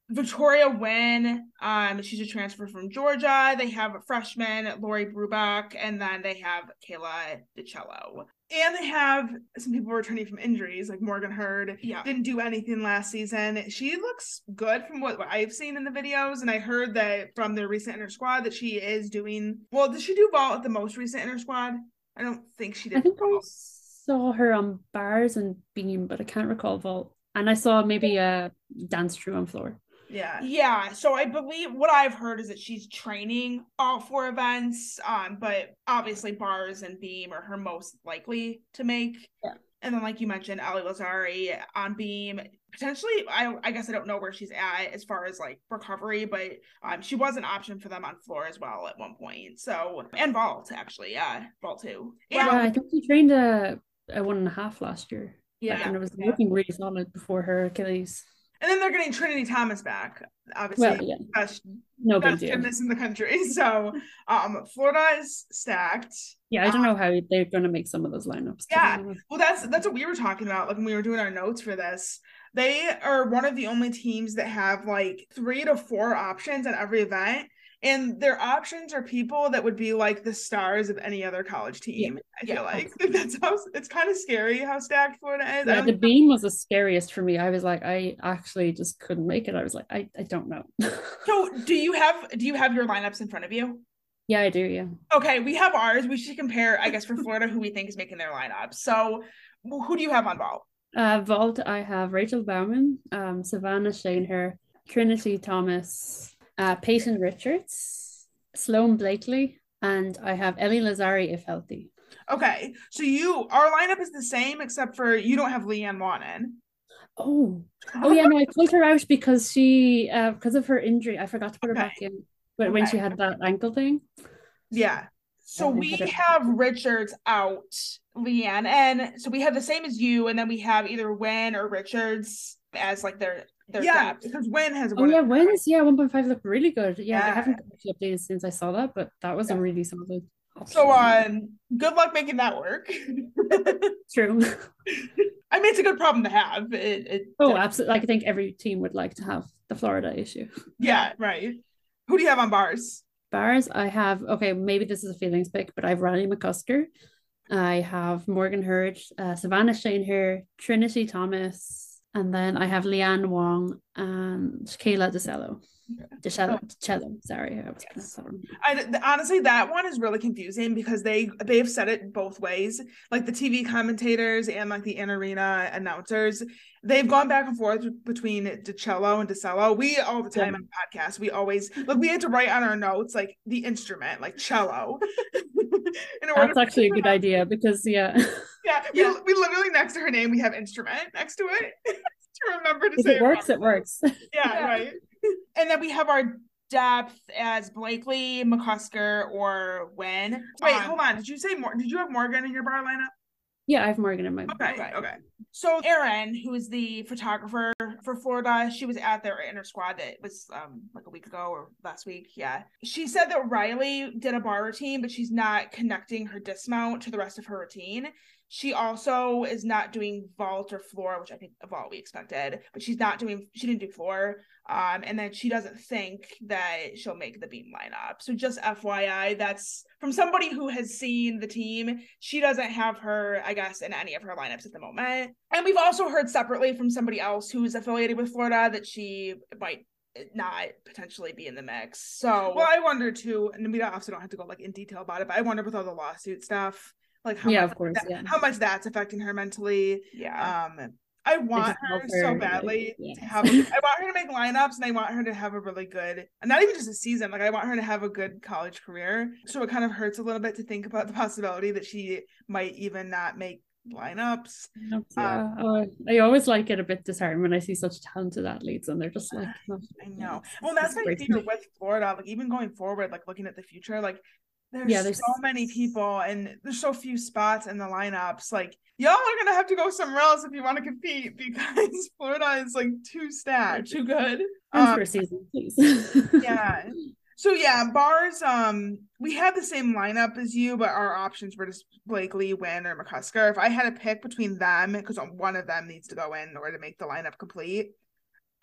Victoria Wynn, um, she's a transfer from Georgia. They have a freshman, Lori Brubach, and then they have Kayla DiCello. And they have some people returning from injuries, like Morgan Hurd. Yeah. Didn't do anything last season. She looks good from what, what I've seen in the videos. And I heard that from their recent inter squad that she is doing, well, did she do vault at the most recent inter squad? I don't think she did. I think I saw her on bars and beam, but I can't recall vault. And I saw maybe a dance through on floor. Yeah. Yeah. So I believe what I've heard is that she's training all four events, um, but obviously bars and beam are her most likely to make. Yeah. And then, like you mentioned, Ali Lazari on beam. Potentially, I I guess I don't know where she's at as far as like recovery, but um, she was an option for them on floor as well at one point. So, and vault actually, yeah, vault too. Yeah, And, I think she trained a, a one and a half last year. Yeah. Like, and it was Yeah. looking really solid before her Achilles. And then they're getting Trinity Thomas back, obviously. Well, yeah. Best, No big best deal. gymnast in the country. So, um, Florida is stacked. Yeah, I don't Um, know how they're going to make some of those lineups. to be Yeah. honest. Well, that's that's what we were talking about, like when we were doing our notes for this. They are one of the only teams that have like three to four options at every event. And their options are people that would be like the stars of any other college team. Yeah. I feel Yeah, like that's how it's kind of scary how stacked Florida is. I Yeah, don't the think- beam was the scariest for me. I was like, I actually just couldn't make it. I was like, I, I don't know. So, do you have do you have your lineups in front of you? Yeah, I do. Yeah. Okay, we have ours. We should compare, I guess, for Florida, who we think is making their lineup. So, who do you have on ball? Uh, vault, I have Rachel Bauman, um, Savannah Shaneher, Trinity Thomas, uh, Peyton Richards, Sloan Blakely, and I have Ellie Lazari if healthy. Okay, so you our lineup is the same except for you don't have Leanne Wannon. Oh, oh yeah, no, I pulled her out because she, uh, because of her injury, I forgot to put her Okay. back in. But when Okay. she had that ankle thing, Yeah. So Oh, I we had it. have Richards out, Leanne, and so we have the same as you, and then we have either Wynn or Richards as like their their Yeah, depth. because Wynn has oh one. yeah, wins, yeah, one point five looked really good. Yeah, I Yeah. haven't actually updated since I saw that, but that was Yeah. a really solid. So option. um, good luck making that work. True. I mean, it's a good problem to have. It, it Oh, absolutely. Like, I think every team would like to have the Florida issue. yeah, right. Who do you have on bars? Bars, I have, okay, maybe this is a feelings pick, but I have Riley McCusker. I have Morgan Hurd, uh, Savannah Shaneher, Trinity Thomas, and then I have Leanne Wong and Kayla DiCello. DiCello, DiCello, sorry. I was Yes. that wrong. I, th- honestly, that one is really confusing because they they've said it both ways. Like the T V commentators and like the in arena announcers, they've gone back and forth between DiCello and DiCello. We all the time Yeah. on podcasts, we always look. We had to write on our notes like the instrument, like cello. In order That's actually a good idea because, yeah, Yeah, we, Yeah. we literally next to her name we have instrument next to it to remember to if say it works, it works. Yeah, Yeah. right. And then we have our depth as Blakely, McCusker, or Wynn. Wait, Um, hold on. Did you say more? Did you have Morgan in your bar lineup? Yeah, I have Morgan in my Okay, Okay. okay. So Erin, who is the photographer for Florida, she was at their inter squad that was um like a week ago or last week. Yeah. She said that Riley did a bar routine, but she's not connecting her dismount to the rest of her routine. She also is not doing vault or floor, which I think vault we expected, but she's not doing, she didn't do floor. Um, and then she doesn't think that she'll make the beam lineup. So just F Y I, that's from somebody who has seen the team. She doesn't have her, I guess, in any of her lineups at the moment. And we've also heard separately from somebody else who's affiliated with Florida that she might not potentially be in the mix. So Well, I wonder too, and we also don't have to go like in detail about it, but I wonder with all the lawsuit stuff, like how Yeah, much of course, that- yeah. how much that's affecting her mentally. yeah. Um, I want just her help so her, badly like, yeah. to have. I want her to make lineups, and I want her to have a really good, and not even just a season. Like I want her to have a good college career. So it kind of hurts a little bit to think about the possibility that she might even not make lineups. Yeah, oh, I always like it a bit disheartened when I see such talented athletes and they're just like, not, I know. it's- Well, that's it's my great. fear with Florida. Like even going forward, like looking at the future, like there's, Yeah, there's- so many people and there's so few spots in the lineups. Like y'all are gonna have to go somewhere else if you want to compete because Florida is like too stacked. Too good. Friends Um, for a season, please. yeah. So yeah, bars. Um, we had the same lineup as you, but our options were just Blakely, Wynn, or McCusker. If I had to pick between them, because one of them needs to go in in order to make the lineup complete,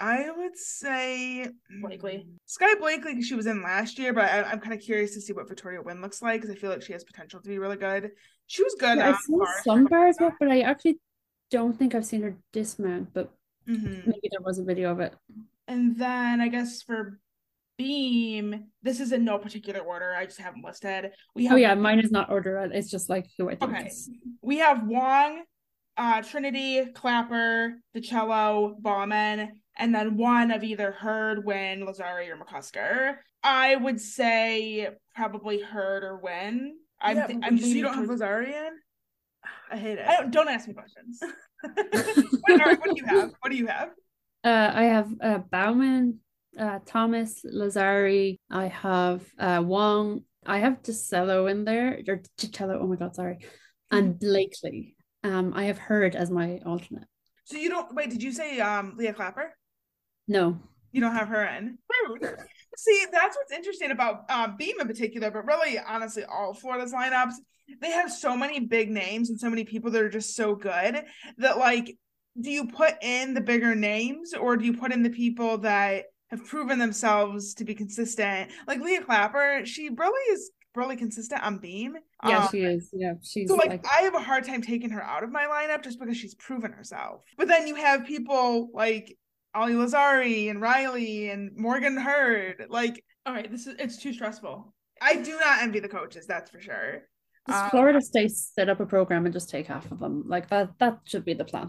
I would say Blakely. Sky Blakely, because she was in last year, but I, I'm kind of curious to see what Victoria Wynn looks like, because I feel like she has potential to be really good. She was good. Yeah, on I've seen bars some for bars Costa. walk, but I actually don't think I've seen her dismount, but Mhm. maybe there was a video of it. And then I guess for Beam, this is in no particular order. I just have them listed. We have Oh yeah, mine is not ordered. It's just like who I think Okay. is. We have Wong, uh, Trinity, Clapper, DiCello, Bauman, and then one of either Hurd, Wynn, Lazari, or McCusker. I would say probably Hurd or Wynn. I'm, Yeah, th- but I'm you, so you don't have towards- Lazarian? I hate it. I don't, don't ask me questions. what, all right, what do you have? What do you have? Uh, I have uh, Bauman, uh, Thomas, Lazari. I have uh, Wong. I have DiCello in there, or DiCello. Oh my God, sorry, and Blakely. Um, I have Hurd as my alternate. So you don't wait. Did you say um Leah Clapper? No. You don't have her in. Rude. See, that's what's interesting about um, Beam in particular, but really, honestly, all Florida's lineups. They have so many big names and so many people that are just so good that, like, do you put in the bigger names or do you put in the people that have proven themselves to be consistent? Like Leah Clapper, she really is really consistent on Beam. Yeah, Um, she is. Yeah, she's So, like, like, I have a hard time taking her out of my lineup just because she's proven herself. But then you have people like Ollie Lazari and Riley and Morgan Hurd. Like, All right, this is it's too stressful. I do not envy the coaches, that's for sure. does Um, Florida State set up a program and just take half of them? Like that. That should be the plan.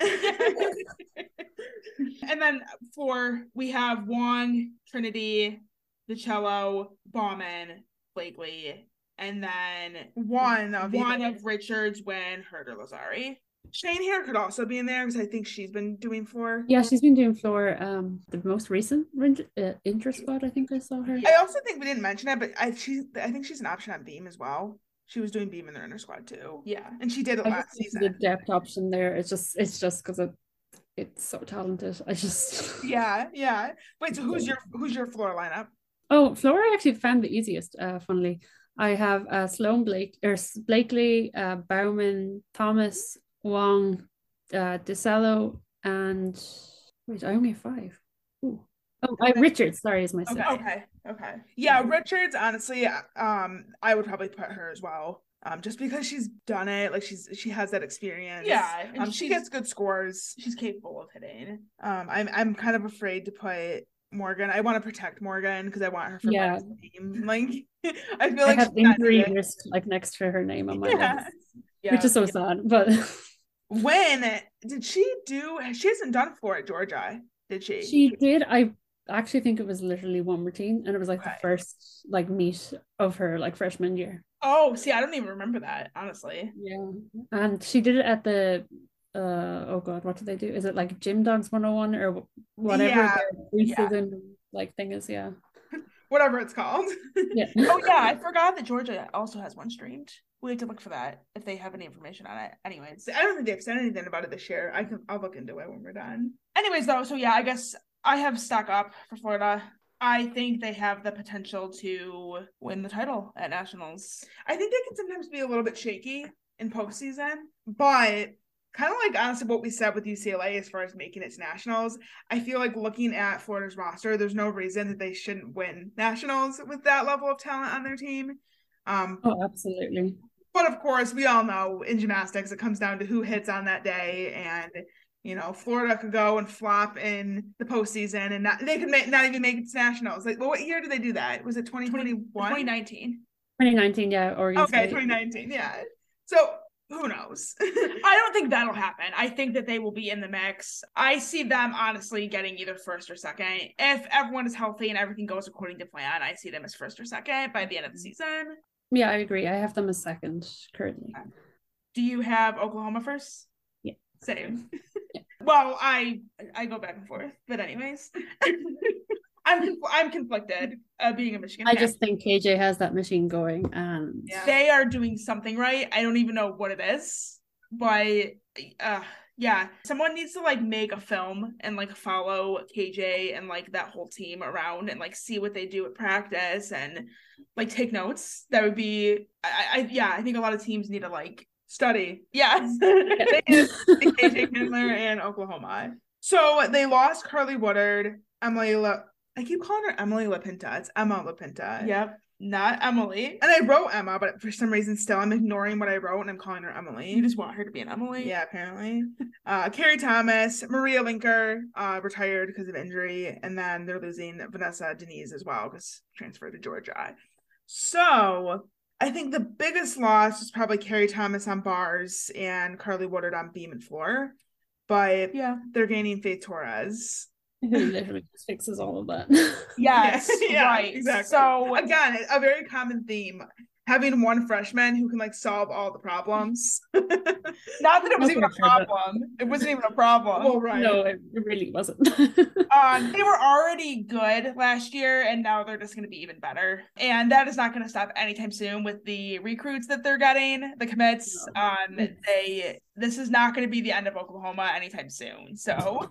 And then for we have Wong, Trinity, DiCello, Bauman, Blakely, and then one of one either. of Richards, Wynn, Hurd, or Lazari. Shane Hare could also be in there because I think she's been doing floor. Yeah, she's been doing floor. Um, the most recent uh, inter squad. I think I saw her. I also think we didn't mention it, but I she I think she's an option on Beam as well. She was doing Beam in their inner squad too. Yeah. And she did it I last just think season. the depth option there. It's just, it's just because it, it's so talented. I just. Yeah, yeah. Wait, so who's your who's your floor lineup? Oh, floor I actually found the easiest. Uh, funnily, I have uh Sloan Blake or Blakely, uh, Bauman, Thomas, Wong, uh, DiCello, and wait, I only have five. Ooh. Oh, I Richards. Sorry, is my Okay, sixth. okay, okay. Yeah, Richards, honestly, um, I would probably put her as well. Um, just because she's done it, like she's she has that experience. Yeah, and Um, she she's- gets good scores. She's capable of hitting. Um, I'm I'm kind of afraid to put Morgan. I want to protect Morgan because I want her for Yeah. my team. Like, I feel I like have she's not injury needed. risk like next to her name on my Yeah. list, Yeah. which is so sad. But When did she do? She hasn't done floor at Georgia, did she? she did. I actually think it was literally one routine, and it was like Okay. the first like meet of her like freshman year. Oh, see, I don't even remember that, honestly. Yeah, and she did it at the uh oh god, what did they do? Is it like Gym Dogs one oh one or wh- whatever Yeah, the yeah. preseason like thing is? Yeah, Whatever it's called. yeah. Oh yeah, I forgot that Georgia also has one streamed. We have to look for that if they have any information on it. Anyways, I don't think they've said anything about it this year. I can I'll look into it when we're done. anyways though, so yeah, I guess I have stock up for Florida. I think they have the potential to win the title at nationals. I think they can sometimes be a little bit shaky in postseason, but kind of like honestly what we said with U C L A as far as making it to nationals, I feel like looking at Florida's roster, there's no reason that they shouldn't win nationals with that level of talent on their team. Um, Oh, absolutely. but of course, we all know in gymnastics it comes down to who hits on that day, and you know Florida could go and flop in the postseason, and not they could make, not even make it to nationals. Like, well, what year did they do that? Was it twenty twenty-one? twenty nineteen. twenty nineteen, yeah, Oregon Okay, State. twenty nineteen, yeah. So who knows? I don't think that'll happen. I think that they will be in the mix. I see them honestly getting either first or second. If everyone is healthy and everything goes according to plan, I see them as first or second by the end of the season. Yeah, I agree. I have them as second currently. Do you have Oklahoma first? Yeah. Same. Yeah. Well, I I go back and forth, but anyways, I'm I'm conflicted. Uh, being a Michigan, I fan. just think K J has that machine going, and Yeah. They are doing something right. I don't even know what it is, but uh, yeah, someone needs to like make a film and like follow K J and like that whole team around and like see what they do at practice and like take notes. That would be, I, I yeah, I think a lot of teams need to like Study. yeah. They did K J Kindler and Oklahoma. So they lost Carly Woodard, Emily La- I keep calling her Emily LaPinta. It's Emma LaPinta. Yep. Not Emily. And I wrote Emma, but for some reason still I'm ignoring what I wrote and I'm calling her Emily. You just want her to be an Emily? Yeah, apparently. Uh, Carrie Thomas, Maria Linker, uh, retired because of injury, and then they're losing Vanessa Denise as well because transferred to Georgia. So I think the biggest loss is probably Carrie Thomas on bars and Carly Woodard on beam and floor, but yeah, they're gaining Faith Torres. Who literally just fixes all of that. Yes, yeah, right. Exactly. So again, a very common theme. Having one freshman who can like solve all the problems. Not that it was even a problem. It wasn't even a problem. Well, right. No, it really wasn't. um, they were already good last year, and now they're just going to be even better. And that is not going to stop anytime soon with the recruits that they're getting, the commits. No. Um, they this is not going to be the end of Oklahoma anytime soon. So.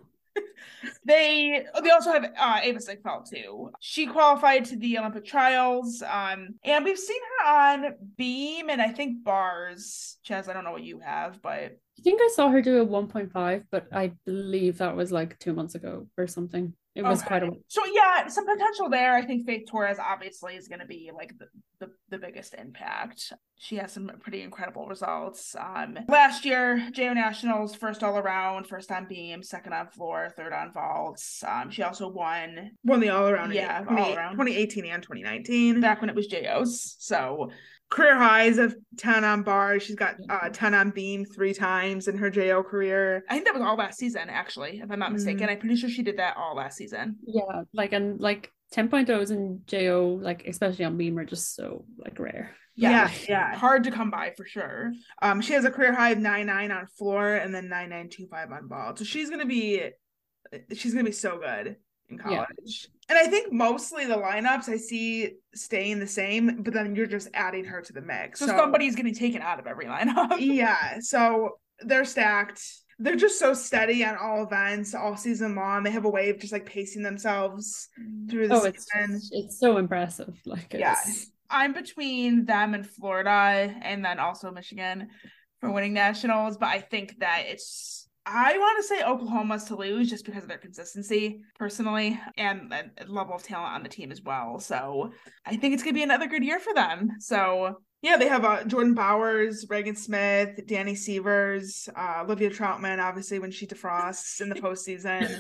They they also have uh, Ava Sigfeld too. She qualified to the Olympic trials, um, and we've seen her on beam and I think bars. Chaz, I don't know what you have, but I think I saw her do a one point five, but I believe that was like two months ago or something. It was okay. quite a so yeah, some potential there. I think Faith Torres obviously is going to be like the, the the biggest impact. She has some pretty incredible results. Um, last year, J O Nationals first all around, first on beam, second on floor, third on vaults. Um, she also won won the all around. Yeah, all around twenty eighteen and twenty nineteen, back when it was J O's. So. Career highs of ten on bars. She's got uh, ten on beam three times in her J O career. I think that was all last season, actually, if I'm not mistaken. Mm. I'm pretty sure she did that all last season. Yeah, like and like ten point ohs in J O, like especially on beam, are just so like rare. Yeah, yeah, yeah. Hard to come by for sure. Um, she has a career high of nine nine on floor and then nine nine two five on ball. So she's gonna be, she's gonna be so good in college. Yeah. And I think mostly the lineups I see staying the same, but then you're just adding her to the mix. So, so somebody's getting taken out of every lineup. Yeah. So they're stacked. They're just so steady on all events all season long. They have a way of just like pacing themselves through the oh, season. It's, it's so impressive. Like, yeah. I'm between them and Florida and then also Michigan for winning nationals, but I think that it's I want to say Oklahoma's to lose just because of their consistency, personally, and the level of talent on the team as well. So I think it's going to be another good year for them. So yeah, they have uh, Jordan Bowers, Reagan Smith, Danny Severs, uh, Olivia Troutman, obviously when she defrosts in the postseason.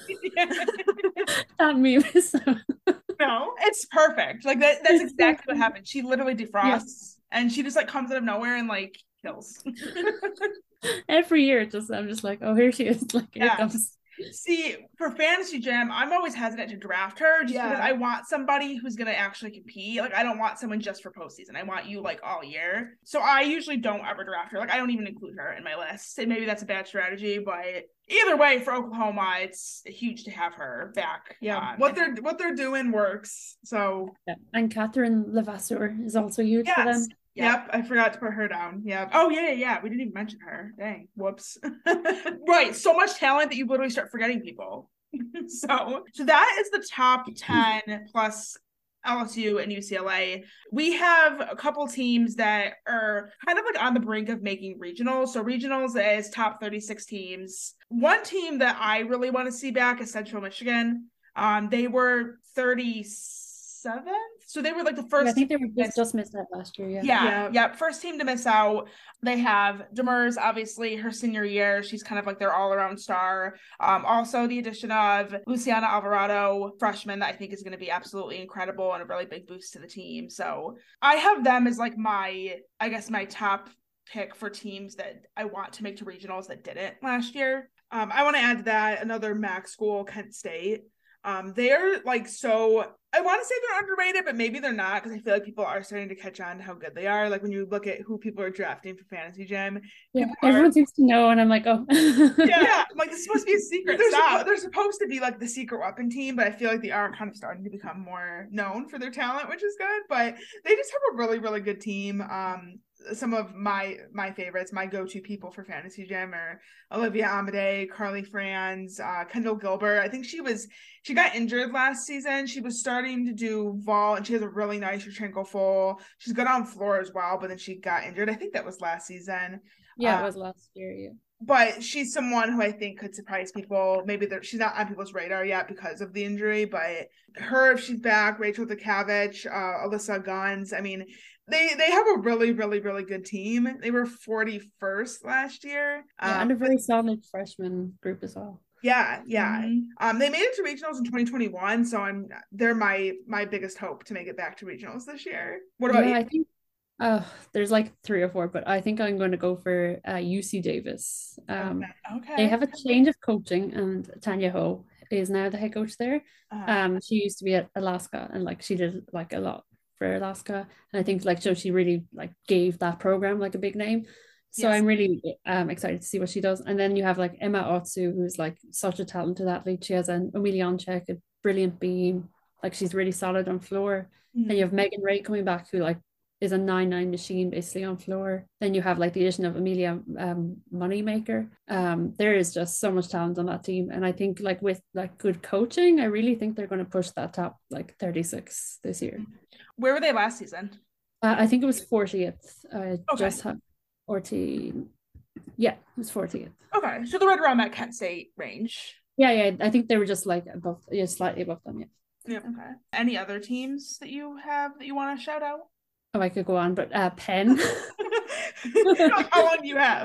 That meme is so... No, it's perfect. Like that. That's exactly what happened. She literally defrosts, yes. And she just like comes out of nowhere and like kills. Every year, just I'm just like, oh, here she is. Like, here yeah. comes. See, for Fantasy Jam, I'm always hesitant to draft her just yeah. because I want somebody who's gonna actually compete. Like, I don't want someone just for postseason. I want you like all year. So I usually don't ever draft her. Like, I don't even include her in my list. And maybe that's a bad strategy, but either way, for Oklahoma, it's huge to have her back. Yeah, um, what they're what they're doing works. So yeah. And Catherine Levasseur is also huge yes. for them. Yep. yep, I forgot to put her down. Yep. Oh, yeah, yeah, yeah. We didn't even mention her. Dang. Whoops. Right. So much talent that you literally start forgetting people. so, so that is the top ten plus L S U and U C L A. We have a couple teams that are kind of like on the brink of making regionals. So regionals is top thirty-six teams. One team that I really want to see back is Central Michigan. Um, they were thirty-seventh. So they were like the first. Yeah, I think they were just, just missed that last year. Yeah. Yeah. Yeah. yeah. First team to miss out. They have Demers, obviously, her senior year. She's kind of like their all-around star. Um, also, the addition of Luciana Alvarado, freshman, that I think is going to be absolutely incredible and a really big boost to the team. So I have them as like my, I guess, my top pick for teams that I want to make to regionals that didn't last year. Um, I want to add to that another M A C school, Kent State. Um, they're like so. I want to say they're underrated, but maybe they're not because I feel like people are starting to catch on to how good they are. Like when you look at who people are drafting for Fantasy Jam, yeah, everyone are, seems to know, and I'm like, oh, yeah, yeah. I'm like this is supposed to be a secret. They're, suppo- they're supposed to be like the secret weapon team, but I feel like they are kind of starting to become more known for their talent, which is good. But they just have a really, really good team. Um, some of my my favorites, my go-to people for Fantasy Jam are Olivia Amade, Carly Franz, uh, Kendall Gilbert. I think she was she got injured last season. She was starting to do vault, and she has a really nice Yurchenko full. She's good on floor as well, but then she got injured. I think that was last season. Yeah, uh, it was last year. Yeah. but she's someone who I think could surprise people. Maybe she's not on people's radar yet because of the injury, but her, if she's back, Rachel Dukavich, uh, Alyssa Guns, I mean, they they have a really, really, really good team. They were forty-first last year. Yeah, um, and a very solid freshman group as well. Yeah, yeah. Mm-hmm. Um, they made it to regionals in twenty twenty-one, so I'm they're my my biggest hope to make it back to regionals this year. What about yeah, you? I think uh, there's like three or four, but I think I'm going to go for uh, U C Davis. Um, Okay. They have a change of coaching, and Tanya Ho is now the head coach there. Uh, Um, she used to be at Alaska, and like she did like a lot for Alaska, and I think like so she really like gave that program like a big name. So Yes. I'm really um excited to see what she does. And then you have like Emma Otsu, who's like such a talented athlete. She has an Emilionchek, a brilliant beam. Like she's really solid on floor. mhm. And you have Megan Ray coming back, who like is a nine nine machine basically on floor. Then you have like the addition of Amelia um Moneymaker. Um, there is just so much talent on that team. And I think like with like good coaching, I really think they're going to push that top like thirty-six this year. Where were they last season? Uh, I think it was fortieth. I Okay. just have fourteen. Yeah, it was fortieth. Okay, so they're right around that Kent State range. Yeah, yeah. I think they were just like above, yeah, slightly above them. Yeah. Yeah. Okay. Any other teams that you have that you want to shout out? Oh, I could go on, but uh, Penn. How long do you have?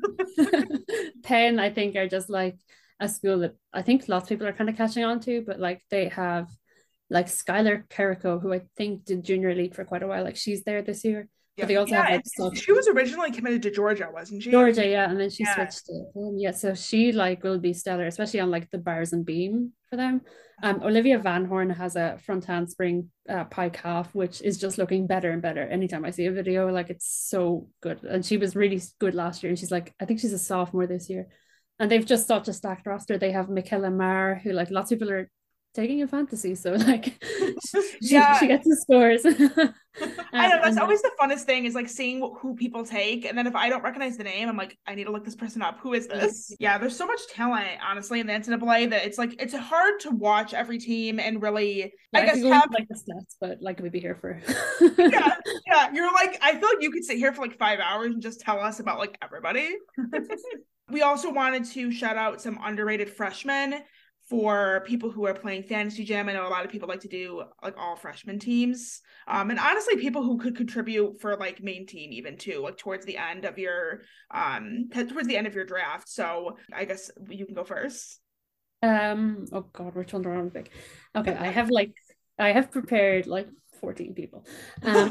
Penn, I think, are just like a school that I think lots of people are kind of catching on to, but like they have like Skylar Carrico, who I think did junior elite for quite a while. Like she's there this year. But they also Yeah, have like and such she was originally committed to Georgia, wasn't she? Georgia, yeah, and then she Yeah. switched to um, yeah, so she like will be stellar, especially on like the bars and beam for them. Um, Olivia Van Horn has a front handspring uh, pie calf, which is just looking better and better anytime I see a video. Like it's so good, and she was really good last year, and she's like, I think she's a sophomore this year, and they've just such a stacked roster. They have Michaela Marr, who like lots of people are taking in fantasy, so like she, Yeah. she gets the scores. I know, Um, that's and- always the funnest thing is like seeing wh- who people take, and then if I don't recognize the name, I'm like, I need to look this person up. Who is this? Yeah, there's so much talent, honestly, in the N C double A that it's like it's hard to watch every team and really, Yeah, I guess, could go have into, like the stats, but like we'd be here for yeah, yeah. You're like, I feel like you could sit here for like five hours and just tell us about like everybody. We also wanted to shout out some underrated freshmen for people who are playing fantasy gym. I know a lot of people like to do like all freshman teams. Um, and honestly, people who could contribute for like main team even too, like towards the end of your um towards the end of your draft. So I guess you can go first. Um, oh God, which one do I want to pick? Okay, I have like I have prepared like fourteen people. Um,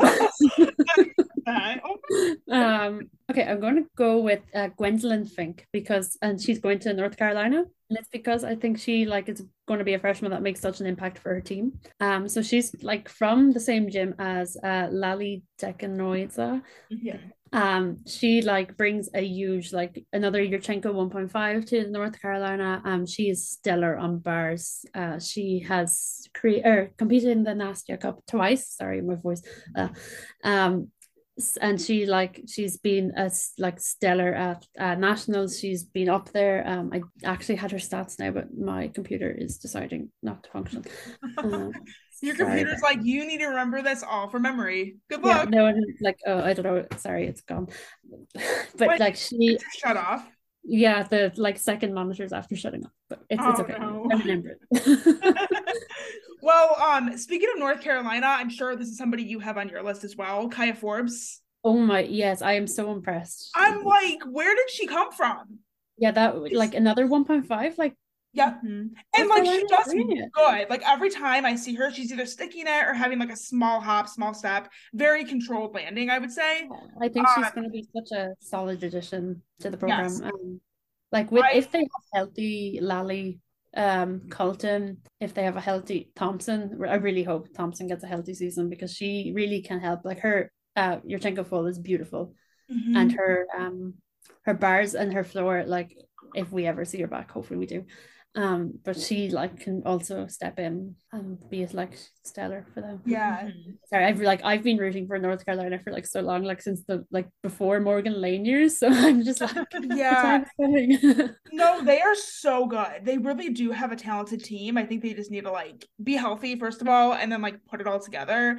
Uh, um, okay, I'm going to go with uh, Gwendolyn Fink because and she's going to North Carolina, and it's because I think she like is going to be a freshman that makes such an impact for her team. Um, so she's like from the same gym as uh Lali Dekanoidza. yeah. Um, she like brings a huge like another Yurchenko one point five to North Carolina. Um, she is stellar on bars. Uh, she has cre- er, competed in the Nastia Cup twice. Sorry, my voice. Uh, um, s- and she like she's been a s- like stellar at uh, nationals. She's been up there. Um, I actually had her stats now, but my computer is deciding not to function. Um, Your sorry computer's about- like, you need to remember this all for memory. Good yeah, luck. no, and like oh, I don't know. Sorry, it's gone. But Wait, like she. Shut off. Yeah, the like second monitors after shutting off, but it's, it's Oh, okay. no. I remember it. Well, um, speaking of North Carolina, I'm sure this is somebody you have on your list as well, Kaya Forbes. Oh my, yes, I am so impressed. I'm like, where did she come from? Yeah, that like another one point five, like Yeah. Mhm. And North like she Carolina's does doing it. good. Like every time I see her, she's either sticking it or having like a small hop, small step, very controlled landing, I would say. I think she's Uh, going to be such a solid addition to the program. Yes. Um, like with I- if they have healthy Lally, um, Colton, if they have a healthy Thompson, I really hope Thompson gets a healthy season because she really can help. Like her, uh, Yurchenko full is beautiful. Mhm. And her um her bars and her floor, like if we ever see her back, hopefully we do, um but she like can also step in and be like stellar for them. Yeah. Sorry, I've like I've been rooting for North Carolina for like so long, like since the like before Morgan Lane years, so I'm just like the Yeah. time's coming. No, they are so good. They really do have a talented team. I think they just need to like be healthy, first of all, and then like put it all together.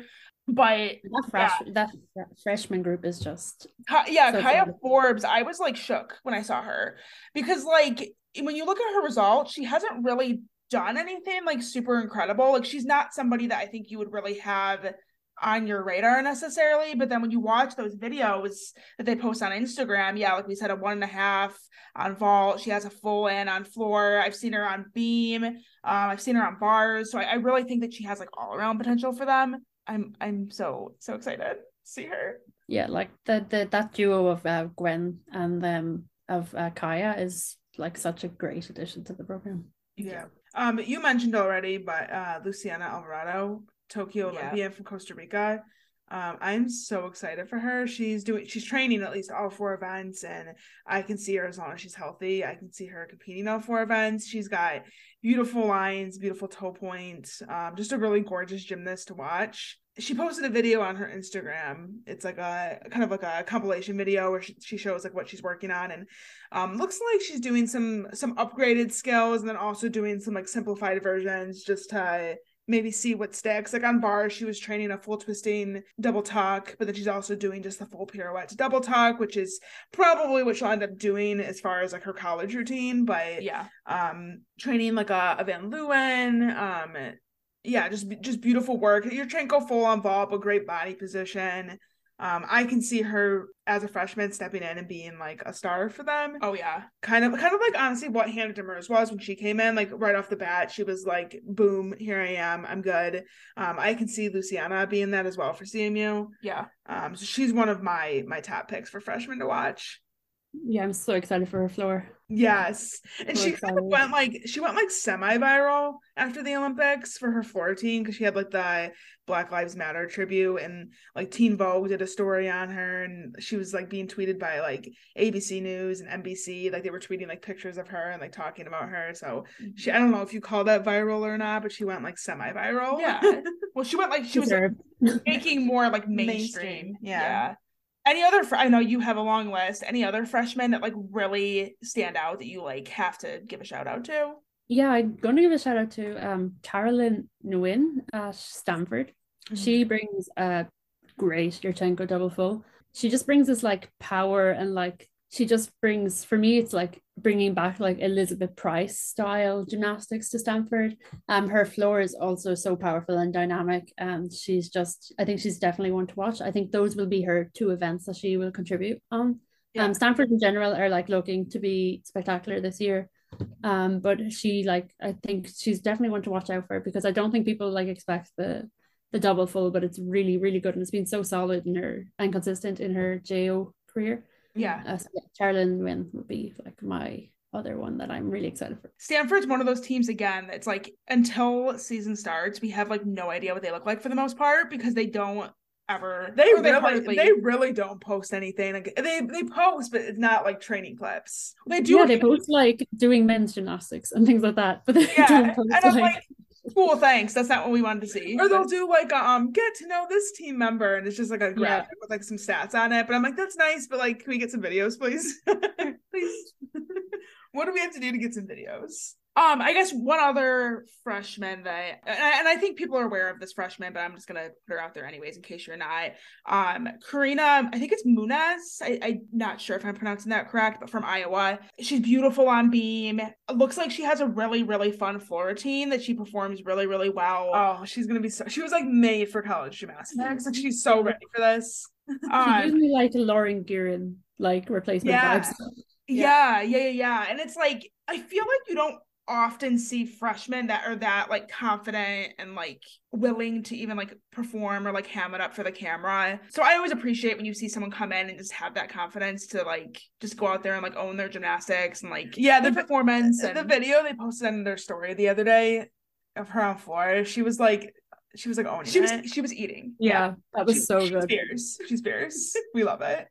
But That yeah, fresh that freshman group is just Ka- yeah, so Kaya good. Forbes, I was like shook when I saw her because like when you look at her results, she hasn't really done anything like super incredible. Like she's not somebody that I think you would really have on your radar necessarily. But then when you watch those videos that they post on Instagram, yeah, like we said, a one and a half on vault. She has a full in on floor. I've seen her on beam. Um, I've seen her on bars. So I, I really think that she has like all around potential for them. I'm I'm so so excited to see her. Yeah, like the, the that duo of uh, Gwen and um of uh, Kaya is like such a great addition to the program. Yeah. Um, you mentioned already, but uh, Luciana Alvarado, Tokyo Yeah. Olympian from Costa Rica. Um, I'm so excited for her. She's doing, she's training at least all four events, and I can see her as long as she's healthy. I can see her competing all four events. She's got beautiful lines, beautiful toe points, um, just a really gorgeous gymnast to watch. She posted a video on her Instagram. It's like a kind of like a compilation video where she, she shows like what she's working on, and um, looks like she's doing some some upgraded skills, and then also doing some like simplified versions just to maybe see what sticks. Like on bars, she was training a full twisting double tuck, but then she's also doing just the full pirouette to double tuck, which is probably what she'll end up doing as far as like her college routine. But Yeah. um, training like a, a Van Leeuwen, um, yeah, just just beautiful work. Yurchenko full on vault, but great body position. Um, I can see her as a freshman stepping in and being like a star for them. Oh yeah. Kind of kind of like honestly what Hannah Demers was when she came in, like right off the bat. She was like, boom, here I am. I'm good. Um, I can see Luciana being that as well for C M U. Yeah. Um, so she's one of my my top picks for freshmen to watch. Yeah, I'm so excited for her floor. Yes. And So she kind of excited. went like she went like semi-viral after the Olympics for her floor routine because she had like the Black Lives Matter tribute, and like Teen Vogue did a story on her, and she was like being tweeted by like A B C News and N B C. Like they were tweeting like pictures of her and like talking about her. So she, I don't know if you call that viral or not, but she went like semi-viral. Yeah. Well, she went like she was like, Deserved. making more like mainstream. Mainstream, yeah. Yeah. Any other fr- I know you have a long list. Any other freshmen that like really stand out that you like have to give a shout out to? Yeah, I'm going to give a shout out to um Carolyn Nguyen at Stanford. She brings a great Yurchenko double full. She just brings this like power, and like she just brings, for me, it's like bringing back like Elizabeth Price style gymnastics to Stanford. Um, her floor is also so powerful and dynamic, and she's just, I think she's definitely one to watch. I think those will be her two events that she will contribute on. Yeah. Um, Stanford in general are like looking to be spectacular this year. Um, but she like, I think she's definitely one to watch out for, because I don't think people like expect the the double full, but it's really really good, and it's been so solid in her and consistent in her J O career. Yeah. Uh, so Carolyn Nguyen would be like my other one that I'm really excited for. Stanford's one of those teams again that's like until season starts, we have like no idea what they look like for the most part because they don't ever They or really, hardly- they really don't post anything. Like they they post, but it's not like training clips. they do Yeah, they post like doing men's gymnastics and things like that, but they Yeah, don't post and I'm like, like, cool, thanks. That's not what we wanted to see. Or they'll But- do like um get to know this team member, and it's just like a graphic Yeah. with like some stats on it. But I'm like, that's nice, but like, can we get some videos, please? Please. What do we have to do to get some videos? Um, I guess one other freshman that, and I, and I think people are aware of this freshman, but I'm just gonna put her out there anyways in case you're not. Um, Karina, I think it's Munez. I, I'm not sure if I'm pronouncing that correct, but from Iowa. She's beautiful on beam. It looks like she has a really, really fun floor routine that she performs really, really well. Oh, she's gonna be so. She was like made for college gymnastics. Like she's so ready for this. she Um, gives me like a Lauren Guerin like replacement Yeah. vibes. Yeah, yeah, yeah, yeah. And it's like, I feel like you don't often see freshmen that are that like confident and like willing to even like perform or like ham it up for the camera. So I always appreciate when you see someone come in and just have that confidence to like just go out there and like own their gymnastics and like Yeah, the the performance The and video they posted on their story the other day of her on floor, she was like, she was like owning she was it. she was eating. Yeah, that was She- so she's good. fierce. She's fierce. We love it.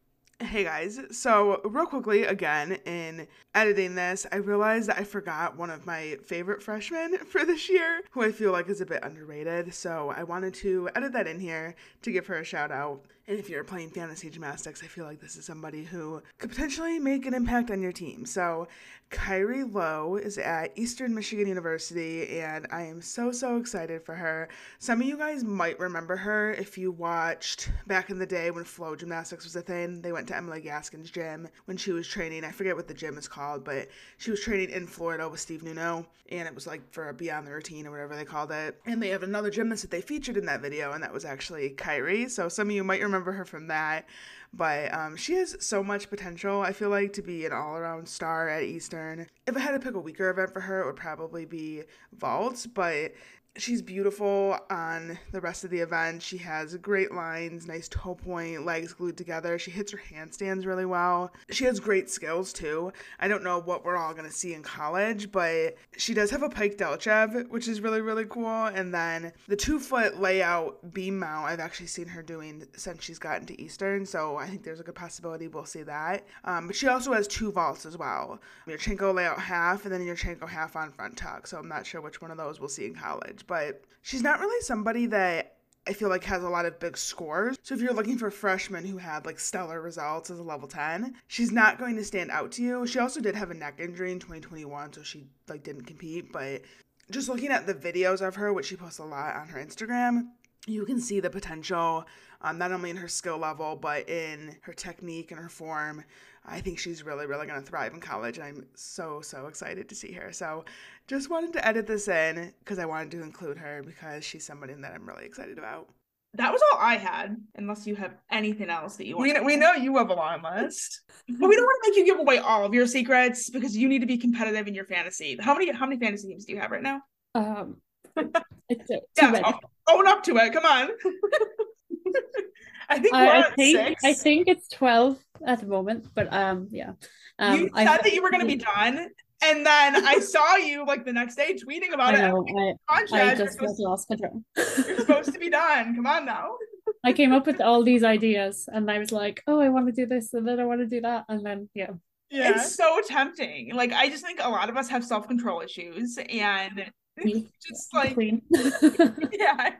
Hey guys, so real quickly again in editing this, I realized that I forgot one of my favorite freshmen for this year, who I feel like is a bit underrated. So I wanted to edit that in here to give her a shout out. And if you're playing fantasy gymnastics, I feel like this is somebody who could potentially make an impact on your team. So Kyrie Lowe is at Eastern Michigan University, and I am so, so excited for her. Some of you guys might remember her if you watched back in the day when flow gymnastics was a thing. They went to Emily Gaskin's gym when she was training. I forget what the gym is called, but she was training in Florida with Steve Nuno, and it was like for a Beyond the Routine or whatever they called it. And they have another gymnast that they featured in that video, and that was actually Kyrie. So some of you might remember her from that. But um, she has so much potential, I feel like, to be an all-around star at Eastern. If I had to pick a weaker event for her, it would probably be vault, but she's beautiful on the rest of the event. She has great lines, nice toe point, legs glued together. She hits her handstands really well. She has great skills too. I don't know what we're all going to see in college, but she does have a pike Delchev, which is really, really cool. And then the two-foot layout beam mount, I've actually seen her doing since she's gotten to Eastern, so I think there's a good possibility we'll see that. Um, but she also has two vaults as well. Yurchenko layout half, and then Yurchenko half on front tuck, so I'm not sure which one of those we'll see in college. But she's not really somebody that I feel like has a lot of big scores. So if you're looking for freshmen who had like stellar results as a level ten, she's not going to stand out to you. She also did have a neck injury in twenty twenty-one, so she like didn't compete. But just looking at the videos of her, which she posts a lot on her Instagram, you can see the potential, um, not only in her skill level, but in her technique and her form. I think she's really, really going to thrive in college, and I'm so, so excited to see her. So just wanted to edit this in because I wanted to include her because she's somebody that I'm really excited about. That was all I had, unless you have anything else that you want. We know, we know you have a long list. But we don't want to make you give away all of your secrets because you need to be competitive in your fantasy. How many how many fantasy teams do you have right now? Um, it's uh, too Yeah, many. o- own up to it. Come on. I think we're I, I at think six. I think it's twelve at the moment, but um, yeah. Um, you I- said that you were going to be done, and then I saw you like the next day tweeting about I it. know. I, I Contract, just you're, was supposed, lost control. you're supposed to be done. Come on now. I came up with all these ideas, and I was like, "Oh, I want to do this, and then I want to do that, and then yeah." Yeah. It's so tempting. Like I just think a lot of us have self control issues, and Me, just the like queen. yeah.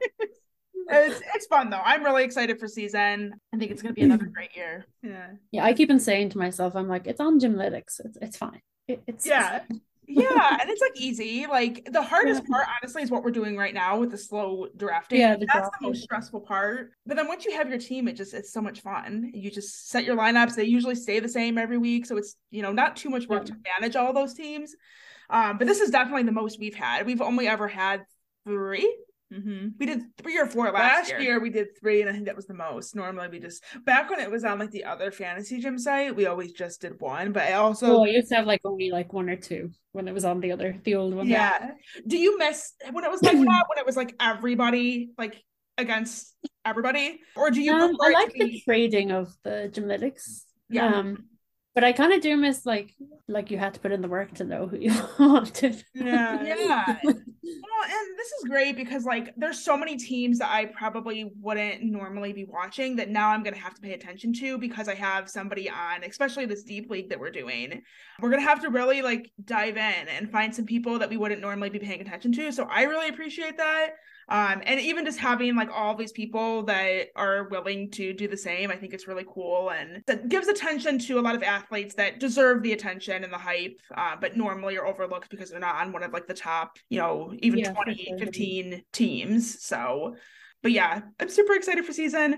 It's it's fun though. I'm really excited for season. I think it's gonna be another great year. Yeah. Yeah, I keep on saying to myself, I'm like, it's on Gymlytics. It's it's fine. It, it's Yeah. it's Yeah, and it's like easy. Like the hardest Yeah. part, honestly, is what we're doing right now with the slow drafting. Yeah, the That's drafting. the most stressful part. But then once you have your team, it just it's so much fun. You just set your lineups. They usually stay the same every week, so it's you know not too much work Yeah. to manage all those teams. Um, but this is definitely the most we've had. We've only ever had three. Mm-hmm. We did three or four last, Last year. year. we did three, and I think that was the most. Normally we just, back when it was on like the other fantasy gym site, we always just did one. But I also, Oh, I used to have like only like one or two when it was on the other, the old one. Yeah. Do you miss when it was like that? When it was like everybody like against everybody, or do you? Um, prefer I it like to the be- trading of the Gymlytics. Yeah. Um, but I kind of do miss like like you had to put in the work to know who you wanted. yeah. Yeah. Well, and this is great because like there's so many teams that I probably wouldn't normally be watching that now I'm gonna have to pay attention to because I have somebody on, especially this deep league that we're doing. We're gonna have to really like dive in and find some people that we wouldn't normally be paying attention to. So I really appreciate that. Um, and even just having like all these people that are willing to do the same, I think it's really cool. And that gives attention to a lot of athletes that deserve the attention and the hype, uh, but normally are overlooked because they're not on one of like the top, you know, even Yeah, for twenty, sure. fifteen teams. So, but yeah, I'm super excited for season.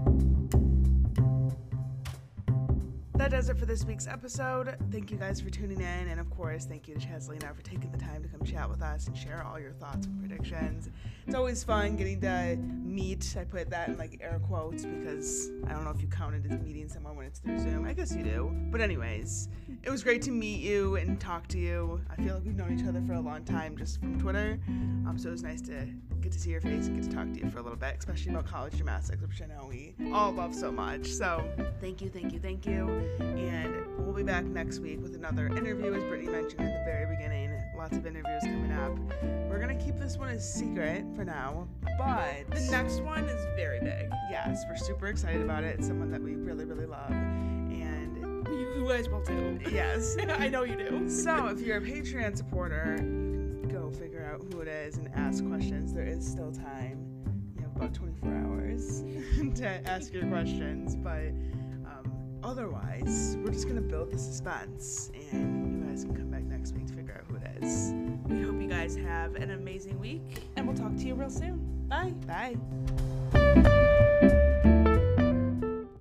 That does it for this week's episode. Thank you guys for tuning in, and of course, thank you to Cheslina for taking the time to come chat with us and share all your thoughts and predictions. It's always fun getting to meet. I put that in like air quotes because I don't know if you count it as meeting someone when it's through Zoom. I guess you do. But anyways, it was great to meet you and talk to you. I feel like we've known each other for a long time just from Twitter. Um, so it was nice to get to see your face and get to talk to you for a little bit, especially about college gymnastics, which I know we all love so much. So thank you, thank you, thank you. And we'll be back next week with another interview, as Brittany mentioned at the very beginning. Lots of interviews coming up. We're going to keep this one a secret for now, but The next one is very big. yes, we're super excited about it. It's someone that we really, really love. And You, you guys will too. yes. I know you do. So if you're a Patreon supporter, you can go figure out who it is and ask questions. There is still time. You have about twenty-four hours to ask your questions, but um, otherwise, we're just gonna build the suspense, and you guys can come back next week to figure out who it is. We hope you guys have an amazing week, and we'll talk to you real soon. Bye. Bye.